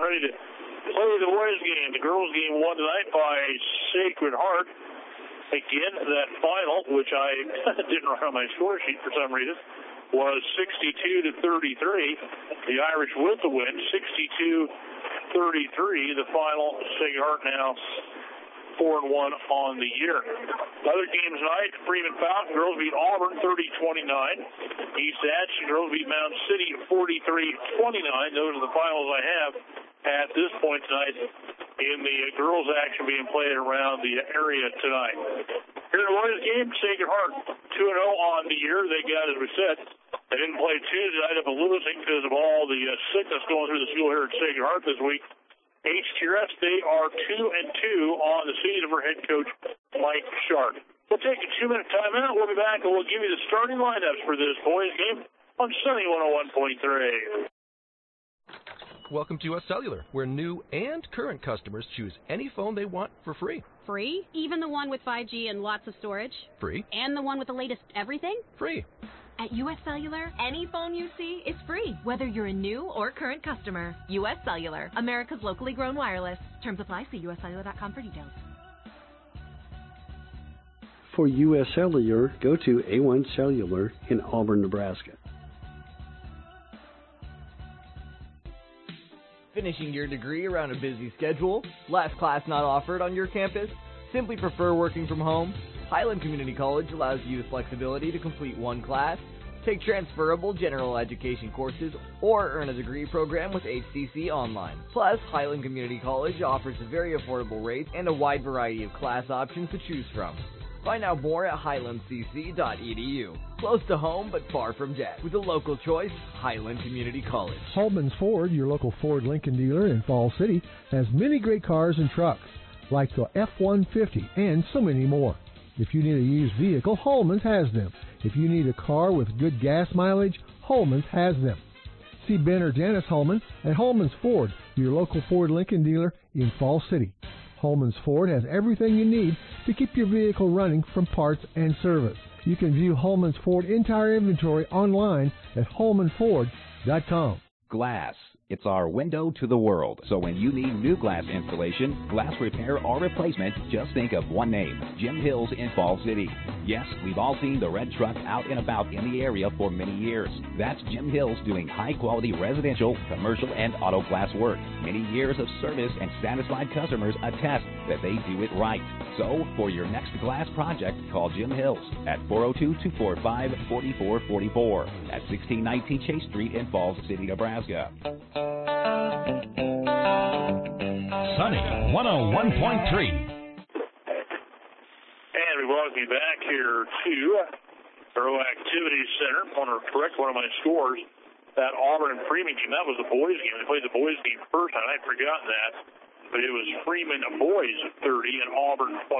ready to play the boys' game. The girls' game won tonight by Sacred Heart. Again, that final, which I didn't write on my score sheet for some reason, was 62-33. The Irish with the win, 62-33. The final, Sacred Heart now 4-1 on the year. Other games tonight, Freeman Fountain, girls beat Auburn 30-29. East Hatch, girls beat Mound City 43-29. Those are the finals I have at this point tonight in the girls' action being played around the area tonight. Here in the boys' game, Sacred Heart 2-0 on the year. They got, as we said, they didn't play Tuesday night of losing because of all the sickness going through the school here at Sacred Heart this week. HTRS, they are 2-2 on the season for head coach Mike Sharp. We'll take a 2-minute timeout. We'll be back and we'll give you the starting lineups for this boys' game on Sunny 101.3. Welcome to US Cellular, where new and current customers choose any phone they want for free. Free? Even the one with 5G and lots of storage? Free. And the one with the latest everything? Free. At US Cellular, any phone you see is free, whether you're a new or current customer. US Cellular, America's locally grown wireless. Terms apply. See uscellular.com for details. For US Cellular, go to A1 Cellular in Auburn, Nebraska. Finishing your degree around a busy schedule? Last class not offered on your campus? Simply prefer working from home? Highland Community College allows you the flexibility to complete one class, take transferable general education courses, or earn a degree program with HCC Online. Plus, Highland Community College offers a very affordable rate and a wide variety of class options to choose from. Find out more at highlandcc.edu. Close to home, but far from debt. With a local choice, Highland Community College. Holman's Ford, your local Ford Lincoln dealer in Falls City, has many great cars and trucks, like the F-150 and so many more. If you need a used vehicle, Holman's has them. If you need a car with good gas mileage, Holman's has them. See Ben or Janice Holman at Holman's Ford, your local Ford Lincoln dealer in Falls City. Holman's Ford has everything you need to keep your vehicle running from parts and service. You can view Holman's Ford entire inventory online at holmanford.com. Glass. It's our window to the world. So when you need new glass installation, glass repair, or replacement, just think of one name, Jim Hills in Falls City. Yes, we've all seen the red truck out and about in the area for many years. That's Jim Hills doing high-quality residential, commercial, and auto glass work. Many years of service and satisfied customers attest that they do it right. So, for your next glass project, call Jim Hills at 402-245-4444 at 1619 Chase Street in Falls City, Nebraska. Sunny 101.3. And we welcome you back here to Thorough Activity Center. I want to correct one of my scores. That Auburn and Freeman game, that was the boys' game. They played the boys' game first, and I'd forgotten that. But it was Freeman boys 30 and Auburn 29.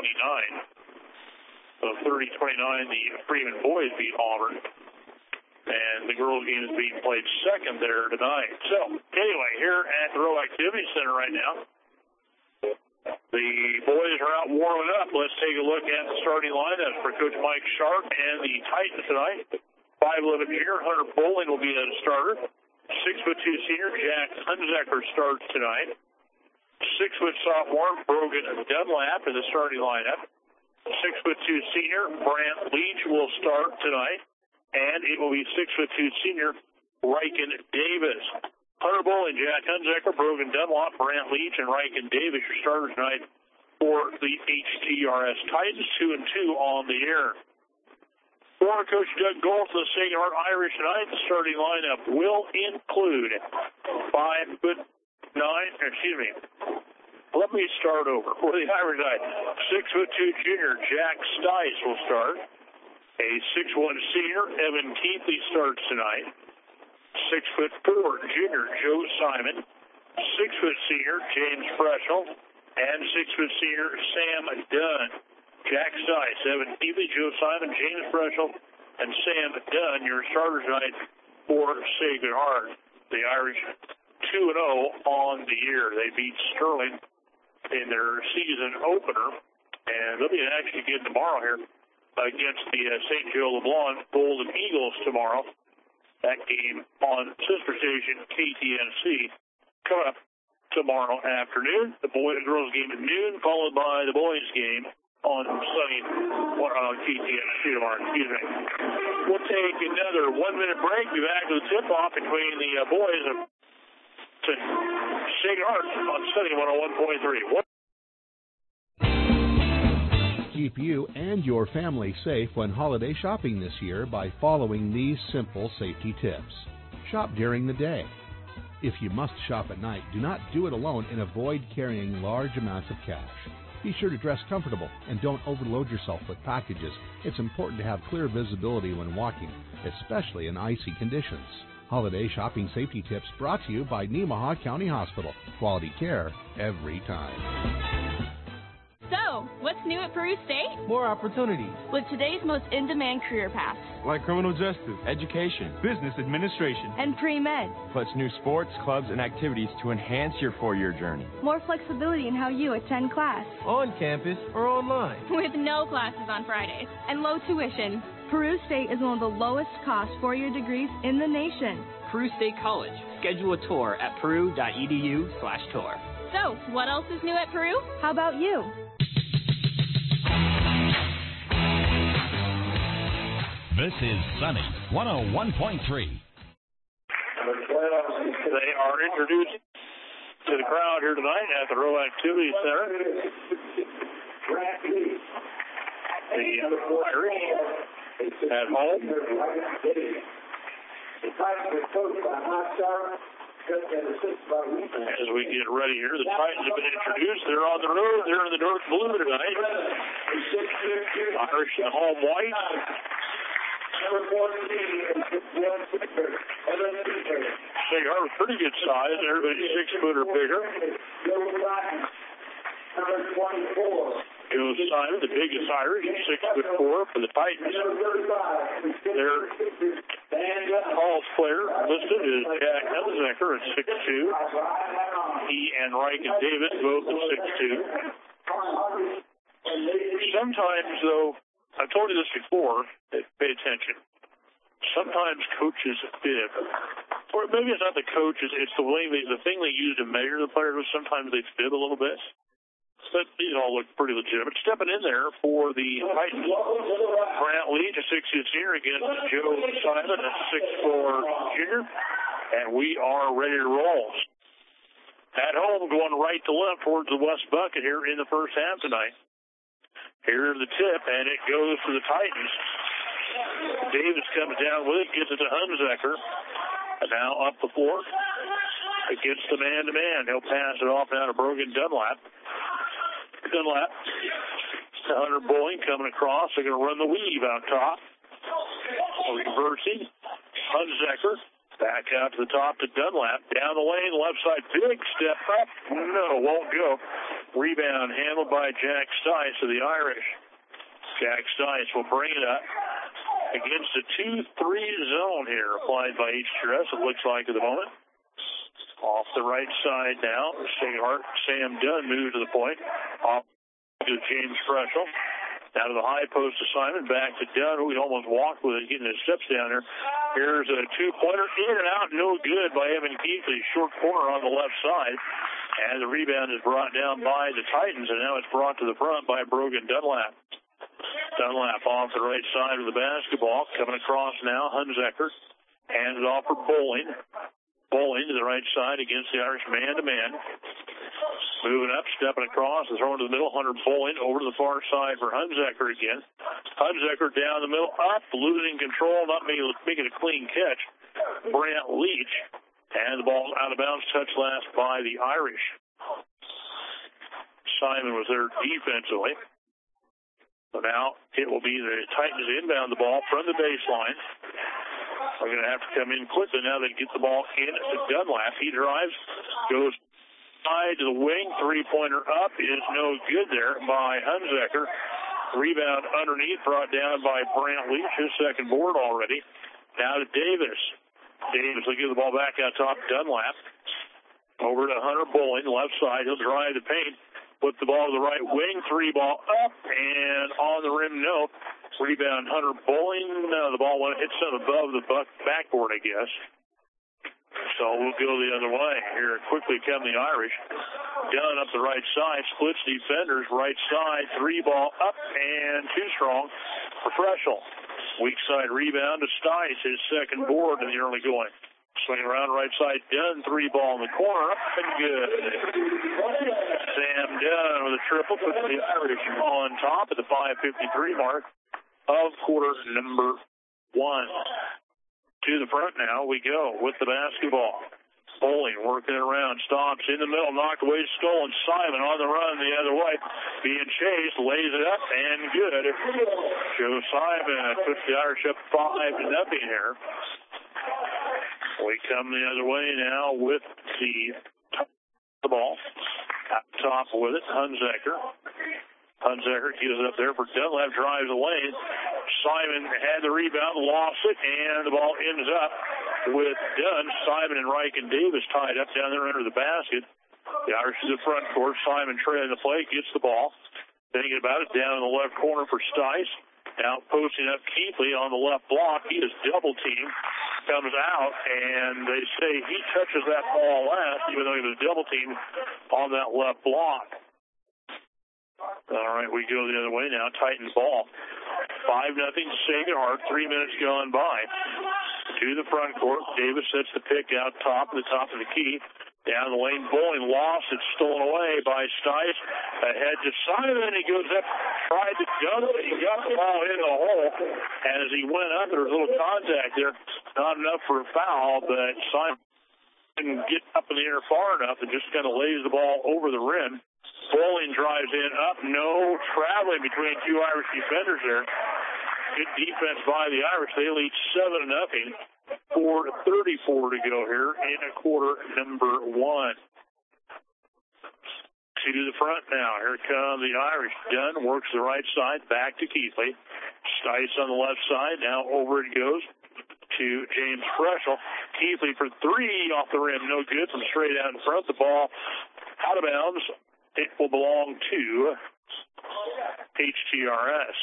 So 30-29, the Freeman boys beat Auburn. And the girls' game is being played second there tonight. So, anyway, here at the Rowe Activity Center right now, the boys are out warming up. Let's take a look at the starting lineup for Coach Mike Sharp and the Titans tonight. 5'11" junior Hunter Bowling will be the starter. 6'2" senior Jack Hunzecker starts tonight. 6' sophomore Brogan Dunlap in the starting lineup. 6'2" senior Brant Leach will start tonight. And it will be 6'2" senior Riken Davis. Hunter Bowling, Jack Hunzecker, Brogan Dunlop, Brant Leach, and Riken Davis are starters tonight for the HTRS Titans. 2-2 on the air. Former coach Doug Gold for the Sacred Heart Irish tonight. The starting lineup will include 5'9". Let me start over. For the Irish tonight, 6'2" junior Jack Stice will start. A 6'1" senior Evan Keithley starts tonight. 6'4" junior Joe Simon. 6' senior James Freschel. And 6' senior Sam Dunn. Jack Stice, Evan Keithley, Joe Simon, James Freschel, and Sam Dunn, your starters tonight for Sacred Heart. The Irish 2-0 on the year. They beat Sterling in their season opener, and they'll be in action again tomorrow here against the St. Joe LeBlanc Golden Eagles tomorrow. That game on sister station KTNC coming up tomorrow afternoon. The boys and girls game at noon, followed by the boys game on sunny KTSC tomorrow. Excuse me. We'll take another 1-minute break. Be back to the tip-off between the boys and St. Art on Sunny 101.3. Keep you and your family safe when holiday shopping this year by following these simple safety tips. Shop during the day. If you must shop at night, do not do it alone and avoid carrying large amounts of cash. Be sure to dress comfortable and don't overload yourself with packages. It's important to have clear visibility when walking, especially in icy conditions. Holiday shopping safety tips brought to you by Nemaha County Hospital. Quality care every time. So, what's new at Peru State? More opportunities. With today's most in-demand career paths. Like criminal justice, education, business administration, and pre-med. Plus new sports, clubs, and activities to enhance your 4-year journey. More flexibility in how you attend class. On campus or online. With no classes on Fridays. And low tuition. Peru State is one of the lowest cost 4-year degrees in the nation. Peru State College. Schedule a tour at peru.edu/tour. So, what else is new at Peru? How about you? This is Sunny 101.3. They are introduced to the crowd here tonight at the Row Activity Center. The Irish at home. As we get ready here, the Titans have been introduced. They're on the road. They're in the dark blue tonight. Irish in home white. They are pretty good size. Everybody's 6 foot or bigger. Joe Simon, the biggest Irish, 6'4" for the Titans. Their Hall's player listed is Jack Hunziker at 6'2". He and Reich and Davis both at 6'2". Sometimes, though, I've told you this before, pay attention. Sometimes coaches fib. Or maybe it's not the coaches, it's the way the thing they use to measure the players. Sometimes they fib a little bit. But these all look pretty legitimate. Stepping in there for the Titans, Grant Leach, a 6'2" senior, against Joe Simon, a 6'4" junior. And we are ready to roll. At home, going right to left towards the West Bucket here in the first half tonight. Here's the tip, and it goes to the Titans. Davis comes down with it, gets it to Hunziker. And now up the floor. Against the man-to-man. He'll pass it off now to Brogan Dunlap. Dunlap to Hunter Bowling coming across. They're going to run the weave out top. Reversing. Hunziker back out to the top to Dunlap. Down the lane, left side. Big step up. No, won't go. Rebound handled by Jack Stice of the Irish. Jack Stice will bring it up against a 2-3 zone here applied by H3S, it looks like at the moment. Off the right side now, Sam Dunn moves to the point. Off to James Freschel. Down to the high post assignment, back to Dunn, who he almost walked with it, getting his steps down there. Here's a two-pointer, in and out, no good by Evan Keithley. Short corner on the left side. And the rebound is brought down by the Titans, and now it's brought to the front by Brogan Dunlap. Dunlap off the right side of the basketball, coming across now, Hunziker. Hands it off for Bowling. Bowling to the right side against the Irish man-to-man. Moving up, stepping across, and throwing to the middle. Hunter Bowling over to the far side for Hunziker again. Hunziker down the middle, up, losing control, not making a clean catch. Brant Leach. And the ball out of bounds, touch last by the Irish. Simon was there defensively. So now it will be the Titans inbound the ball from the baseline. We're going to have to come in quickly now. They get the ball in to Dunlap. He drives, goes side to the wing. Three-pointer up is no good there by Hunziker. Rebound underneath, brought down by Brant Leach, his second board already. Now to Davis. Davis will give the ball back out top. Dunlap over to Hunter Bowling, left side. He'll drive the paint. Put the ball to the right wing. Three ball up and on the rim, no. Rebound Hunter Bowling. The ball hit some above the backboard, I guess. So we'll go the other way. Here quickly come the Irish. Dunn up the right side, splits defenders, right side, 3-ball up and too strong for Freschel. Weak side rebound to Stice, his second board in the early going. Swing around right side, Dunn, 3-ball in the corner, up and good. Sam Dunn with a triple, puts the Irish on top at the 5:53 mark of quarter number 1. To the front now we go with the basketball. Bowling working it around, stops in the middle, knocked away, stolen. Simon on the run the other way, being chased, lays it up and good. Joe Simon puts the Irish up 5-0 here. We come the other way now with the ball. Up top with it, Hunzecker. Hunzecker gives it up there for Dunlap, drives the lane. Simon had the rebound, lost it, and the ball ends up with Dunn. Simon and Reich and Davis tied up down there under the basket. The Irish to the front court. Simon trailing the play, gets the ball. Thinking about it, down in the left corner for Stice. Now posting up Keithley on the left block. He is double teamed. Comes out, and they say he touches that ball last, even though he was double teamed on that left block. All right, we go the other way now. Titans ball. 5-0 Sacred Heart. 3 minutes gone by. To the front court. Davis sets the pick out top of the key. Down the lane, Bowling lost it, stolen away by Stice. Ahead to Simon. He goes up, tried to jump it. He got the ball in the hole. And as he went up, there was a little contact there. Not enough for a foul, but Simon didn't get up in the air far enough and just kind of lays the ball over the rim. Bowling drives in, up, no traveling between two Irish defenders there. Good defense by the Irish. They lead 7-0. 4:34 to go here in quarter number 1. To the front now. Here come the Irish. Dunn works the right side, back to Keithley. Stice on the left side. Now over it goes to James Freschel. Keithley for 3 off the rim. No good from straight out in front. The ball out of bounds. It will belong to HTRS.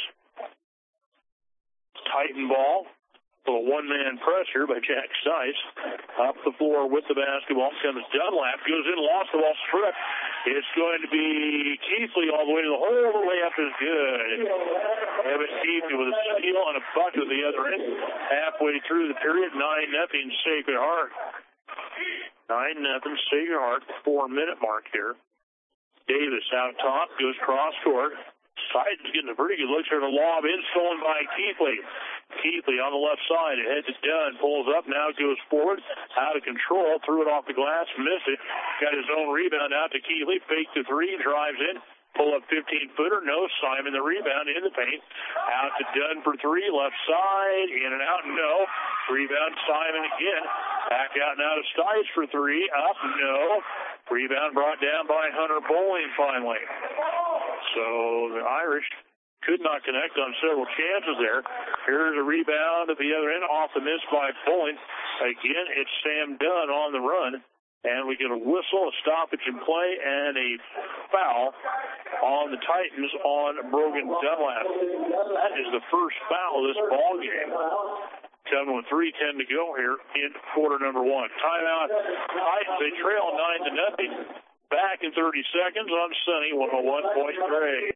Titan ball. A little one-man pressure by Jack Stice. Up the floor with the basketball comes Dunlap. Goes in, lost the ball, stripped. It's going to be Keithley all the way to the hole. The layup is good. Evan Keithley with a steal and a bucket at the other end. Halfway through the period, 9-0 Sacred Heart. 9-0 Sacred Heart, 4-minute mark here. Davis out top, goes cross court. Titan's getting a pretty good look here. The lob in, stolen by Keithley. Keithley on the left side, ahead to Dunn, pulls up, now goes forward, out of control, threw it off the glass, missed it, got his own rebound out to Keithley, fake to 3, drives in, pull up 15-footer, no, Simon the rebound in the paint, out to Dunn for 3, left side, in and out, no, rebound Simon again, back out now to Stice for 3, up, no, rebound brought down by Hunter Bowling finally. So the Irish could not connect on several chances there. Here's a rebound at the other end, off the miss by Bowling. Again, it's Sam Dunn on the run. And we get a whistle, a stoppage in play, and a foul on the Titans on Brogan Dunlap. That is the first foul of this ball game. Coming with 3:10 to go here in quarter number 1. Timeout. Titans, they trail 9-0. Back in 30 seconds on Sunny 101.3.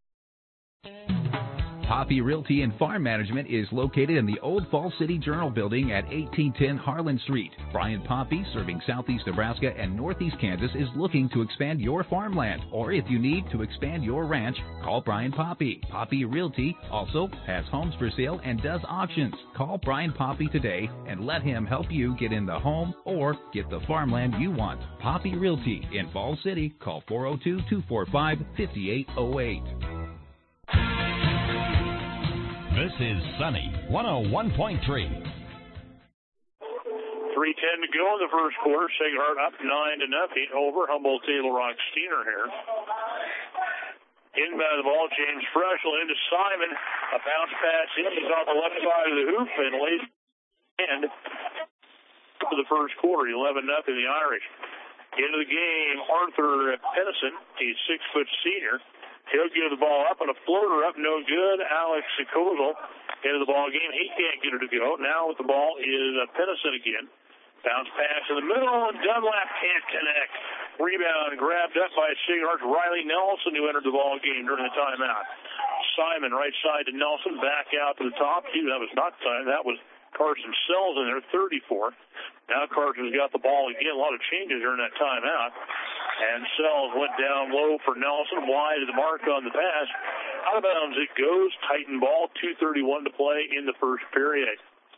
Poppy Realty and Farm Management is located in the Old Falls City Journal Building at 1810 Harlan Street. Brian Poppy, serving southeast Nebraska and northeast Kansas, is looking to expand your farmland. Or if you need to expand your ranch, call Brian Poppy. Poppy Realty also has homes for sale and does auctions. Call Brian Poppy today and let him help you get in the home or get the farmland you want. Poppy Realty in Falls City. Call 402-245-5808. This is Sunny 101.3. 3:10 to go in the first quarter. Sacred Heart up 9-0 over Humboldt Table Rock Steiner here. Inbound the ball, James Freschel into Simon. A bounce pass in. He's on the left side of the hoop and lays end for the first quarter. 11-0 the Irish. Into the game, Arthur Pennison. He's 6-foot senior. He'll give the ball up, and a floater up, no good. Alex Kozel into the ball game. He can't get it to go. Now with the ball is Pennison again. Bounce pass in the middle, and Dunlap can't connect. Rebound grabbed up by Sacred Heart's Riley Nelson, who entered the ball game during the timeout. Simon, right side to Nelson, back out to the top. That was not time. That was Carson Sells in there, 34. Now Carson's got the ball again. A lot of changes during that timeout. And Sells went down low for Nelson, wide of the mark on the pass. Out of bounds it goes. Titan ball, 2:31 to play in the first period.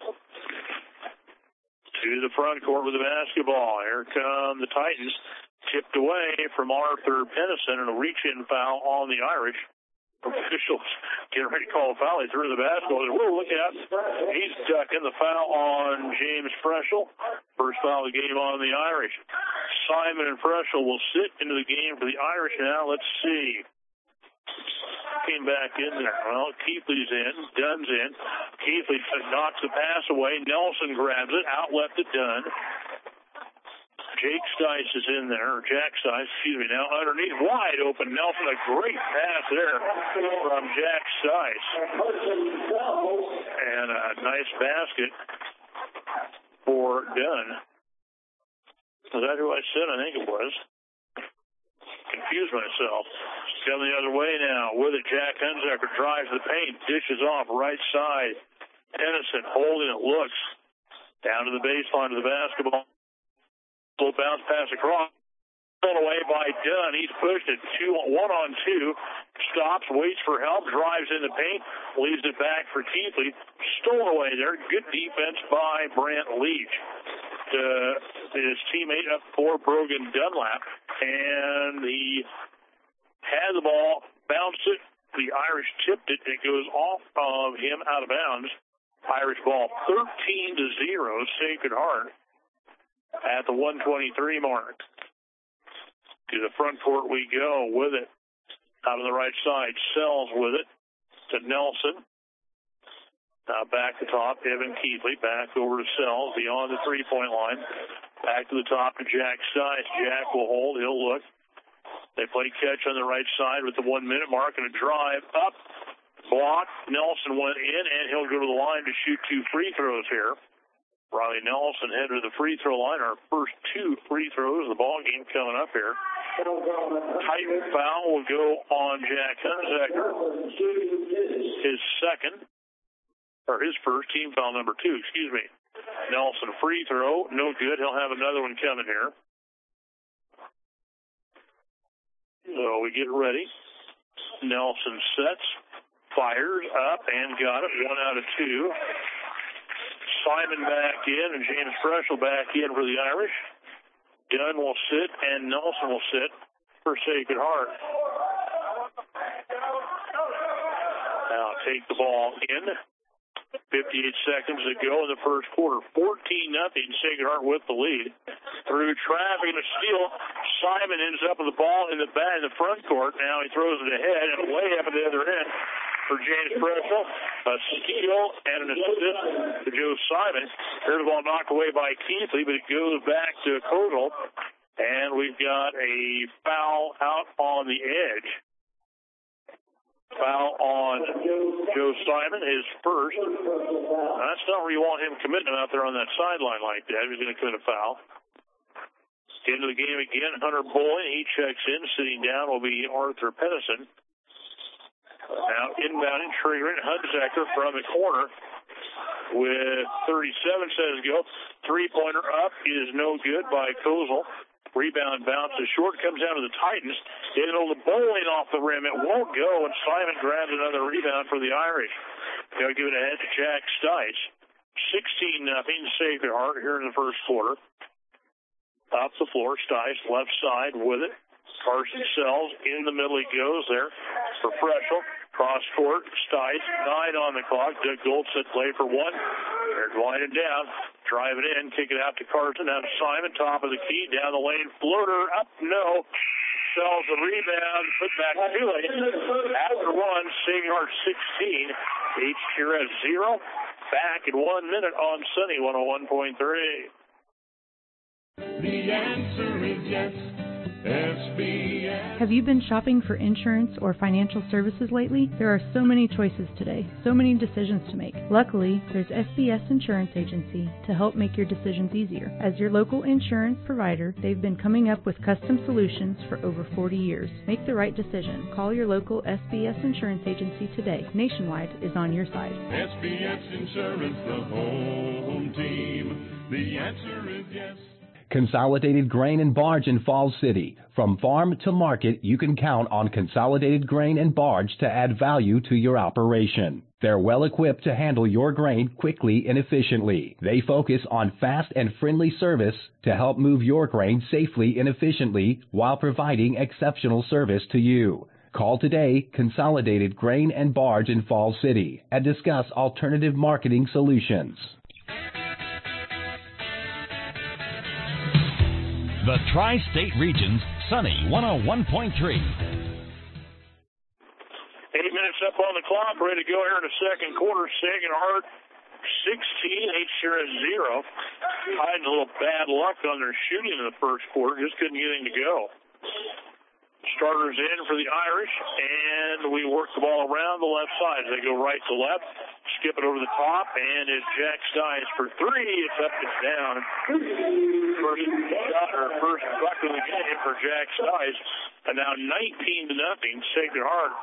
To the front court with the basketball. Here come the Titans. Tipped away from Arthur Pennison, and a reach-in foul on the Irish. Officials getting ready to call a foul. He threw the basketball. Whoa, look out. He's ducking the foul on James Freschel. First foul of the game on the Irish. Simon and Freschel will sit into the game for the Irish now. Let's see. Came back in there. Well, Keithley's in. Dunn's in. Keithley knocks the pass away. Nelson grabs it. Outlet to Dunn. Jake Stice is in there, or Jack Stice, excuse me, now underneath, wide open Nelson. A great pass there from Jack Stice. And a nice basket for Dunn. Is that who I said? I think it was. Confused myself. Coming the other way now. With it, Jack Hunsaker drives the paint, dishes off right side. Pennison holding it, looks down to the baseline of the basketball. Little bounce pass across. Thrown away by Dunn. He's pushed it 1-on-2. Stops, waits for help, drives in the paint, leaves it back for Keithley. Stolen away there. Good defense by Brant Leach. His teammate up for Brogan Dunlap. And he had the ball, bounced it. The Irish tipped it. It goes off of him out of bounds. Irish ball 13-0. Sacred Heart at the 1:23 mark. To the front court we go with it. Out on the right side, Sells with it to Nelson. Now back to top, Evan Keithley. Back over to Sells beyond the three-point line. Back to the top to Jack Stice. Jack will hold. He'll look. They play catch on the right side with the 1 minute mark and a drive up. Block. Nelson went in, and he'll go to the line to shoot 2 free throws here. Riley Nelson headed to the free throw line. Our first 2 free throws of the ball game coming up here. Titan foul will go on Jack Hunsaker. His first team foul number 2, excuse me. Nelson free throw, no good. He'll have another one coming here. So we get ready. Nelson sets, fires up, and got it. 1 out of 2. Simon back in, and James Freschel back in for the Irish. Dunn will sit, and Nelson will sit for Sacred Heart. Now take the ball in. 58 seconds to go in the first quarter. 14-0. Sacred Heart with the lead. Through traffic and a steal, Simon ends up with the ball in the front court. Now he throws it ahead and way up at the other end for James Freschel. A steal and an assist to Joe Simon. Here's the ball knocked away by Keithley, but it goes back to Kozel. And we've got a foul out on the edge. Foul on Joe Simon, his first. That's not where you want him committing out there on that sideline like that. He's going to commit a foul. Into the game again, Hunter Bowen. He checks in. Sitting down will be Arthur Pennison. Now inbounding, triggering Hunsaker from the corner with 37 seconds to go. Three-pointer up is no good by Kozel. Rebound bounces short, comes down to the Titans. It'll the bowling off the rim. It won't go, and Simon grabs another rebound for the Irish. They'll give it ahead to Jack Stice. 16-0 Sacred Heart here in the first quarter. Off the floor, Stice left side with it. Carson Sells in the middle. He goes there for Freschel. Cross court, Stice, 9 on the clock. Doug Goldstead play for 1. They're winding down. Drive it in, kick it out to Carson. Now to Simon, top of the key, down the lane. Floater, up, no. Sells the rebound, put back to it. After 1, Sacred Heart 16. HQRS 0. Back in 1 minute on Sunny 101.3. The answer is yes. SBS. Have you been shopping for insurance or financial services lately? There are so many choices today, so many decisions to make. Luckily, there's SBS Insurance Agency to help make your decisions easier. As your local insurance provider, they've been coming up with custom solutions for over 40 years. Make the right decision. Call your local SBS Insurance Agency today. Nationwide is on your side. SBS Insurance, the home team. The answer is yes. Consolidated Grain and Barge in Falls City. From farm to market, you can count on Consolidated Grain and Barge to add value to your operation. They're well equipped to handle your grain quickly and efficiently. They focus on fast and friendly service to help move your grain safely and efficiently while providing exceptional service to you. Call today, Consolidated Grain and Barge in Falls City, and discuss alternative marketing solutions. The Tri-State Region's Sunny 101.3. 8 minutes up on the clock, ready to go here in the second quarter. Sacred Heart 16, H Sheeran 0. Hiding a little bad luck on their shooting in the first quarter, just couldn't get anything to go. Starters in for the Irish, and we work the ball around the left side. They go right to left, skip it over the top, and it's Jack Stice for three. It's up and down. First shot, or first buck of the game for Jack Stice, and now 19-0, Sacred Heart.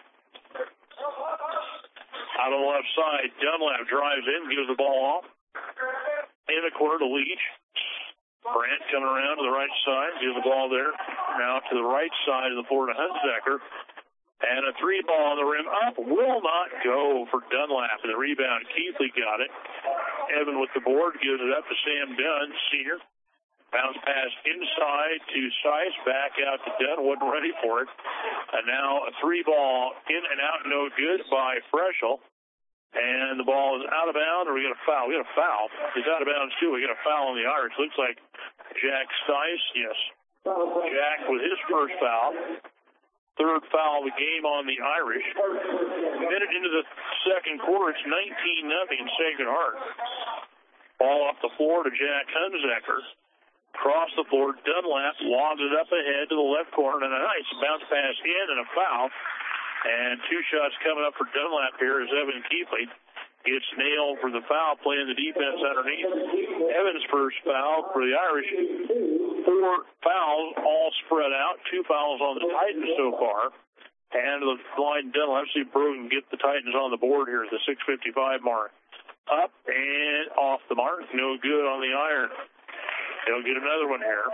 Out on the left side, Dunlap drives in, gives the ball off. In the corner to Leach. Brandt coming around to the right side, gives the ball there. Now to the right side of the floor to Hunsaker. And a three ball on the rim up will not go for Dunlap. And the rebound, Keithley got it. Evan with the board, gives it up to Sam Dunn, senior. Bounce pass inside to Stice, back out to Dunn, wasn't ready for it. And now a three ball in and out, no good by Freschel. And the ball is out of bounds, or we got a foul? We got a foul. He's out of bounds, too. We got a foul on the Irish. Looks like Jack Stice, yes. Jack with his first foul. Third foul of the game on the Irish. A minute into the second quarter, it's 19-0, Sacred Heart. Ball off the floor to Jack Hunsaker. Across the floor, Dunlap lobs it up ahead to the left corner, and a nice bounce pass in and a foul. And two shots coming up for Dunlap here as Evan Keithley gets nailed for the foul, playing the defense underneath. Evan's first foul for the Irish. 4 fouls all spread out. 2 fouls on the Titans so far. And the line Dunlap, see if Brogan can get the Titans on the board here at the 6:55 mark. Up and off the mark. No good on the iron. They'll get another one here.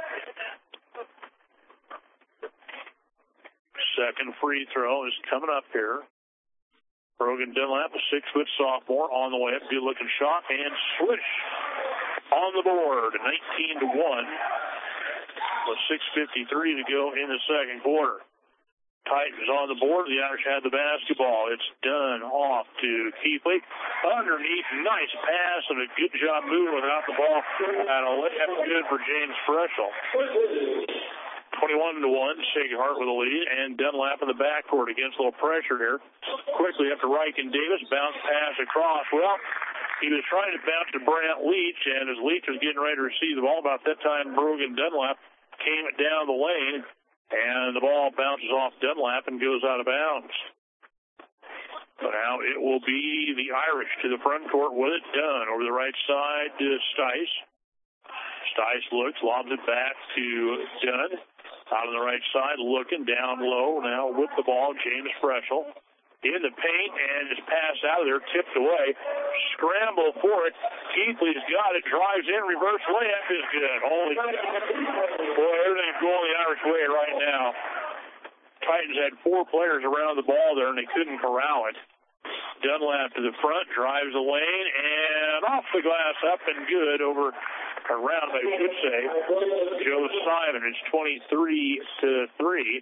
Second free throw is coming up here. Brogan Dunlap, a 6-foot sophomore, on the way up. Good-looking shot, and swish on the board. 19-1 with 6:53 to go in the second quarter. Titans on the board. The Irish had the basketball. It's done off to Keithley. Underneath, nice pass and a good job moving without the ball. And a layup good for James Freschel. 21-1, Sacred Heart with a lead, and Dunlap in the backcourt against a little pressure here. Quickly up to Reich and Davis, bounce pass across. Well, he was trying to bounce to Brant Leach, and as Leach was getting ready to receive the ball, about that time Brogan Dunlap came down the lane, and the ball bounces off Dunlap and goes out of bounds. So now it will be the Irish to the front court with it done. Over the right side to Stice. Stice looks, lobs it back to Dunn. Out on the right side, looking down low now with the ball, James Freschel. In the paint, and is passed out of there, tipped away. Scramble for it. Keithley's got it, drives in, reverse layup is good. Holy boy, everything's going the Irish way right now. Titans had 4 players around the ball there, and they couldn't corral it. Dunlap to the front, drives the lane, and off the glass, up and good over around, I should say, Joe Simon. It's 23-3.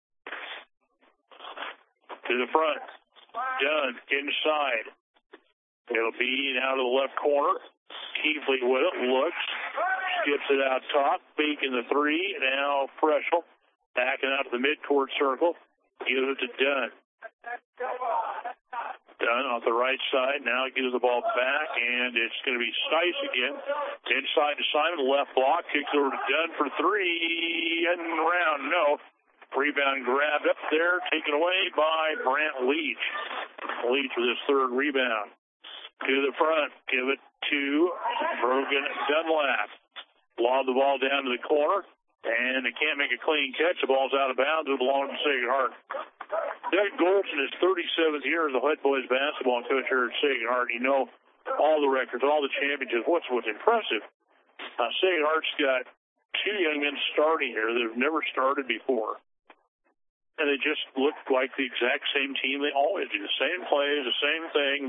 To the front. Dunn inside. It'll be now to the left corner. Keithley with it. Looks. Skips it out top. Faking the three. Now Freschel. Backing out to the midcourt circle. Gives it to Dunn. Dunn off the right side. Now gives the ball back, and it's going to be Stice again. Inside to Simon, left block. Kicks over to Dunn for three. And round, no. Rebound grabbed up there, taken away by Brant Leach. Leach with his third rebound. To the front, give it to Brogan Dunlap. Lob the ball down to the corner, and they can't make a clean catch. The ball's out of bounds. It belongs to Sacred Heart. Doug Golson is 37th year as the head boys basketball coach here at Sacred Heart. You know all the records, all the championships. What's impressive, Sacred Heart's got two young men starting here that have never started before. And they just look like the exact same team they always do. The same plays, the same thing.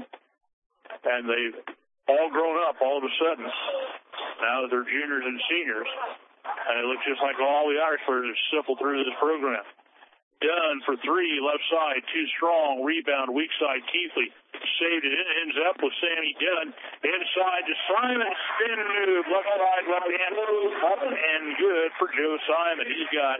And they've all grown up all of a sudden. Now that they're juniors and seniors. And they look just like all the Irish players have shuffled through this program. Dunn for three, left side, too strong. Rebound, weak side, Keithley. Saved it. It ends up with Sammy Dunn. Inside to Simon. Spin move. Left side, left hand. Up and good for Joe Simon. He's got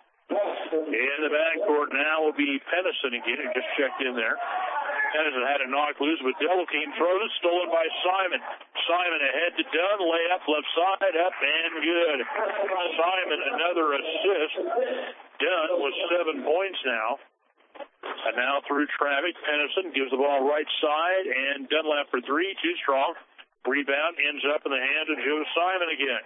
8. In the backcourt now will be Pennison again, who just checked in there. Pennison had it knocked loose, but double team throws it, stolen by Simon. Simon ahead to Dunn, layup left side, up and good. Simon another assist. Dunn with 7 points now. And now through traffic, Pennison gives the ball right side, and Dunlap for three, too strong. Rebound ends up in the hands of Joe Simon again.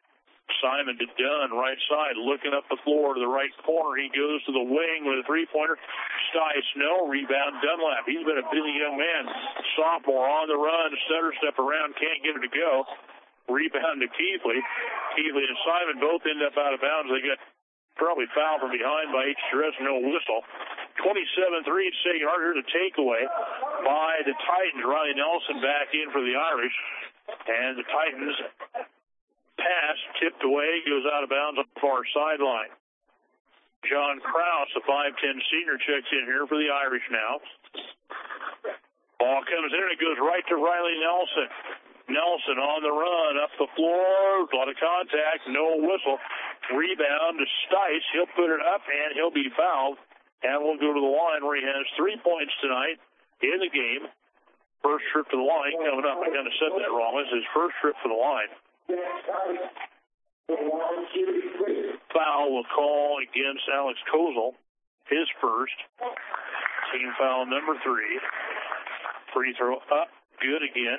Simon to Dunn, right side, looking up the floor to the right corner. He goes to the wing with a three-pointer. Stice, no. Rebound, Dunlap. He's been a busy young man. Sophomore on the run, stutter step around, can't get it to go. Rebound to Keithley. Keithley and Simon both end up out of bounds. They get probably fouled from behind by H2S, no whistle. 27-3, Sacred Heart. Here's a takeaway by the Titans. Riley Nelson back in for the Irish. And the Titans pass tipped away, goes out of bounds on the far sideline. John Krause, a 5'10 senior, checks in here for the Irish now. Ball comes in, and it goes right to Riley Nelson. Nelson on the run, up the floor, a lot of contact, no whistle. Rebound to Stice. He'll put it up, and he'll be fouled. And we'll go to the line where he has 3 points tonight in the game. First trip to the line coming up. I kind of said that wrong. This is his first trip to the line. Foul will call against Alex Kozel, his first. Team foul number 3. Free throw up, good again.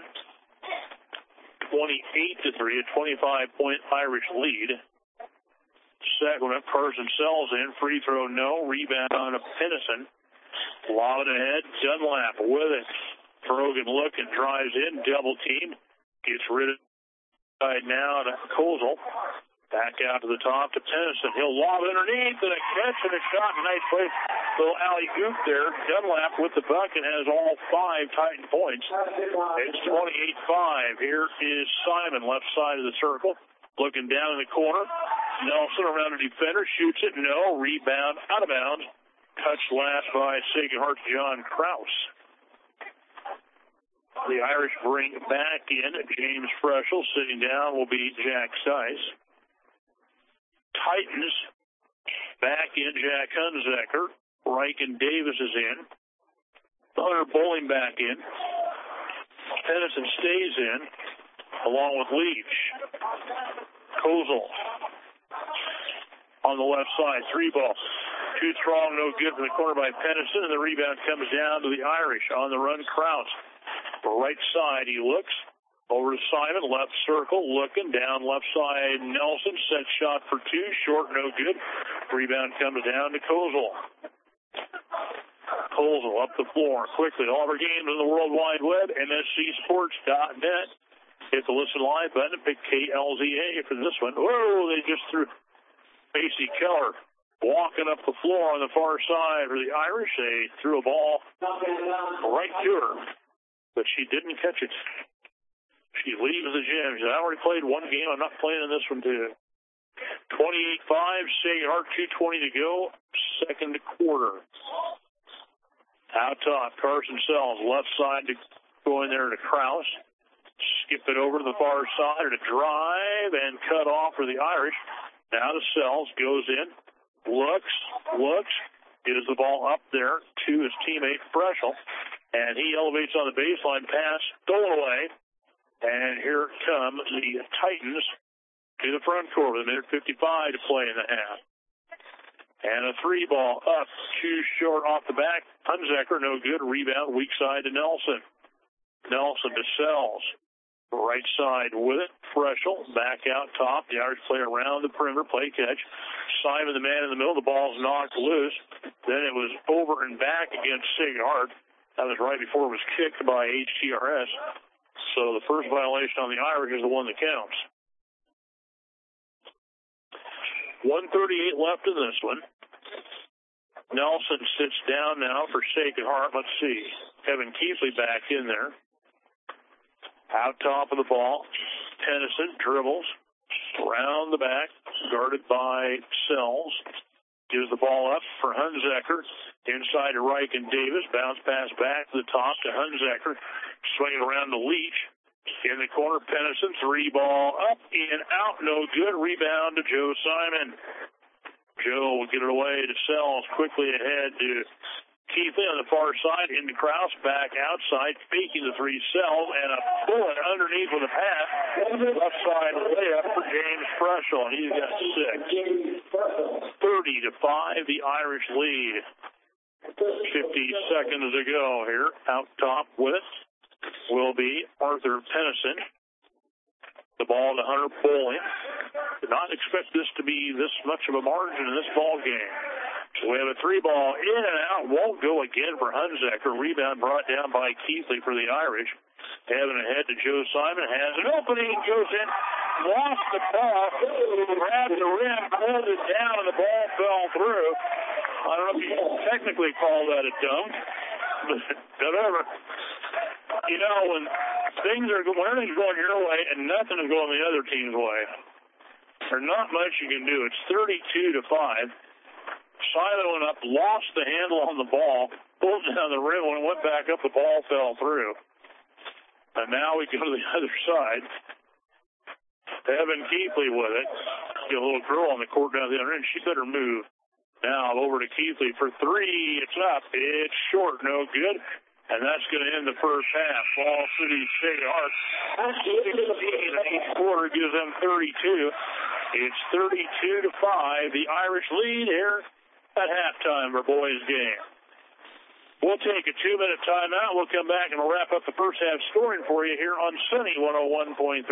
28-3, a 25-point Irish lead. Second up, Carson Sells in. Free throw, no. Rebound on a Pennison. Lob it ahead. Dunlap with it. Brogan looking, drives in, double team. Gets rid of it now to Kozel. Back out to the top to Pennison. He'll lob underneath and a catch and a shot. Nice play. Little alley-oop there. Dunlap with the bucket has all 5 Titan points. It's 28-5. Here is Simon, left side of the circle. Looking down in the corner. Nelson around a defender. Shoots it. No. Rebound. Out of bounds. Touched last by Sacred Heart's John Krause. The Irish bring back in James Freschel. Sitting down will be Jack Stice. Titans back in Jack Hunzecker. Riken Davis is in. Hunter Bowling back in. Pennison stays in, along with Leach. Kozel on the left side. 3 ball. Too strong, no good from the corner by Pennison, and the rebound comes down to the Irish. On the run, Krause. Right side, he looks. Over to Simon, left circle, looking down left side. Nelson, set shot for 2, short, no good. Rebound comes down to Kozel. Kozel up the floor quickly. All of our games on the World Wide Web, MSCSports.net. Hit the listen live button and pick KLZA for this one. Whoa, they just threw Macy Keller walking up the floor on the far side for the Irish. They threw a ball right to her, but she didn't catch it. She leaves the gym. She said, I already played one game. I'm not playing in this one, too. 28-5, Sacred Heart, 2:20 to go. Second quarter. Out top, Carson Sells, left side to go in there to Krause. Skip it over to the far side to drive and cut off for the Irish. Now to Sells, goes in, looks, gives the ball up there to his teammate Freschel. And he elevates on the baseline pass, stolen away. And here come the Titans to the front court with a minute 55 to play in the half. And a 3-ball up, too short off the back. Hunzecker, no good. Rebound, weak side to Nelson. Nelson to Sells. Right side with it. Freschel back out top. The Irish play around the perimeter, play catch. Simon, the man in the middle. The ball's knocked loose. Then it was over and back against Sig Hart. That was right before it was kicked by HTRS. So the first violation on the Irish is the one that counts. 1:38 left in this one. Nelson sits down now for Sacred Heart. Let's see. Kevin Keithley back in there. Out top of the ball. Tennyson dribbles around the back, guarded by Sells. Gives the ball up for Hunzecker. Inside to Reich and Davis. Bounce pass back to the top to Hunzecker. Swinging around to Leach. In the corner, Pennison. 3-ball up and out. No good. Rebound to Joe Simon. Joe will get it away to Sells. Quickly ahead to Keithley on the far side. Into Krause. Back outside. Faking the 3 Sells. And a bullet underneath with a pass. Left side layup for James Freschel. He's got 6. 30-5. The Irish lead. 50 seconds to go here. Out top with will be Arthur Pennison. The ball to Hunter Bowling. Did not expect this to be this much of a margin in this ball game. So we have a 3-ball in and out. Won't go again for Hunzecker. Rebound brought down by Keithley for the Irish. Having ahead to Joe Simon. Has an opening. Goes in. Lost the ball. Grabbed the rim. Pulled it down. And the ball fell through. I don't know if you technically call that a dunk. But whatever. You know, when everything's going your way and nothing is going the other team's way, there's not much you can do. It's 32-5. Simon went up, lost the handle on the ball, pulled down the rim. When it went back up, the ball fell through. And now we go to the other side. Evan Keithley with it. Get a little girl on the court down the other end. She better move. Now over to Keithley for 3. It's up. It's short. No good. And that's going to end the first half. Fall City Sacred Heart. 16 each quarter gives them 32. It's 32-5. The Irish lead here at halftime of our boys' game. We'll take a 2-minute timeout. We'll come back and we'll wrap up the first half scoring for you here on Sunny 101.3.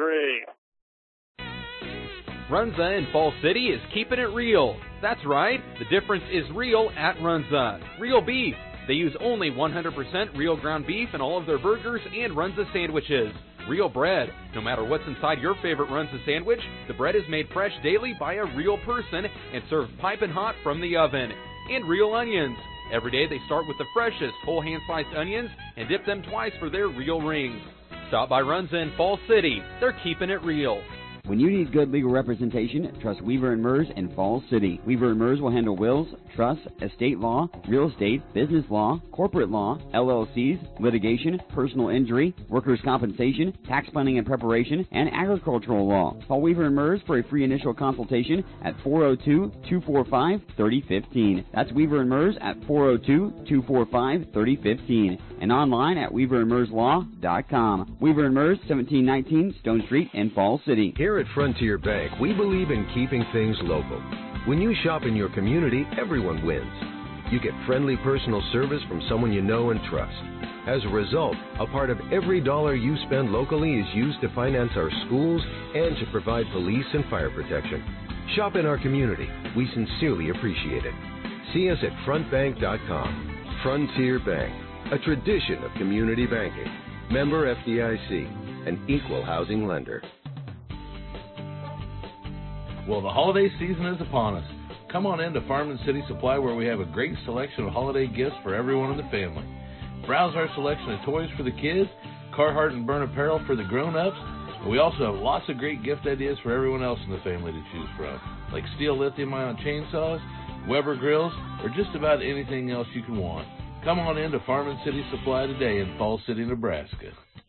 Runza in Fall City is keeping it real. That's right. The difference is real at Runza. Real beef. They use only 100% real ground beef in all of their burgers and Runza sandwiches. Real bread. No matter what's inside your favorite Runza sandwich, the bread is made fresh daily by a real person and served piping hot from the oven. And real onions. Every day they start with the freshest whole hand-sliced onions and dip them twice for their real rings. Stop by Runza in Fall City. They're keeping it real. When you need good legal representation, trust Weaver & Mers in Falls City. Weaver & Mers will handle wills, trusts, estate law, real estate, business law, corporate law, LLCs, litigation, personal injury, workers' compensation, tax planning and preparation, and agricultural law. Call Weaver & Mers for a free initial consultation at 402-245-3015. That's Weaver & Mers at 402-245-3015 and online at weaverandmerslaw.com. Weaver & Mers, 1719 Stone Street in Falls City. Here at Frontier Bank, we believe in keeping things local. When you shop in your community, everyone wins. You get friendly personal service from someone you know and trust. As a result, a part of every dollar you spend locally is used to finance our schools and to provide police and fire protection. Shop in our community. We sincerely appreciate it. See us at frontbank.com. Frontier Bank, a tradition of community banking. Member FDIC, an equal housing lender. Well, the holiday season is upon us. Come on in to Farm & City Supply, where we have a great selection of holiday gifts for everyone in the family. Browse our selection of toys for the kids, Carhartt and Byrne apparel for the grown-ups, and we also have lots of great gift ideas for everyone else in the family to choose from, like Steel lithium-ion chainsaws, Weber grills, or just about anything else you can want. Come on in to Farm & City Supply today in Falls City, Nebraska.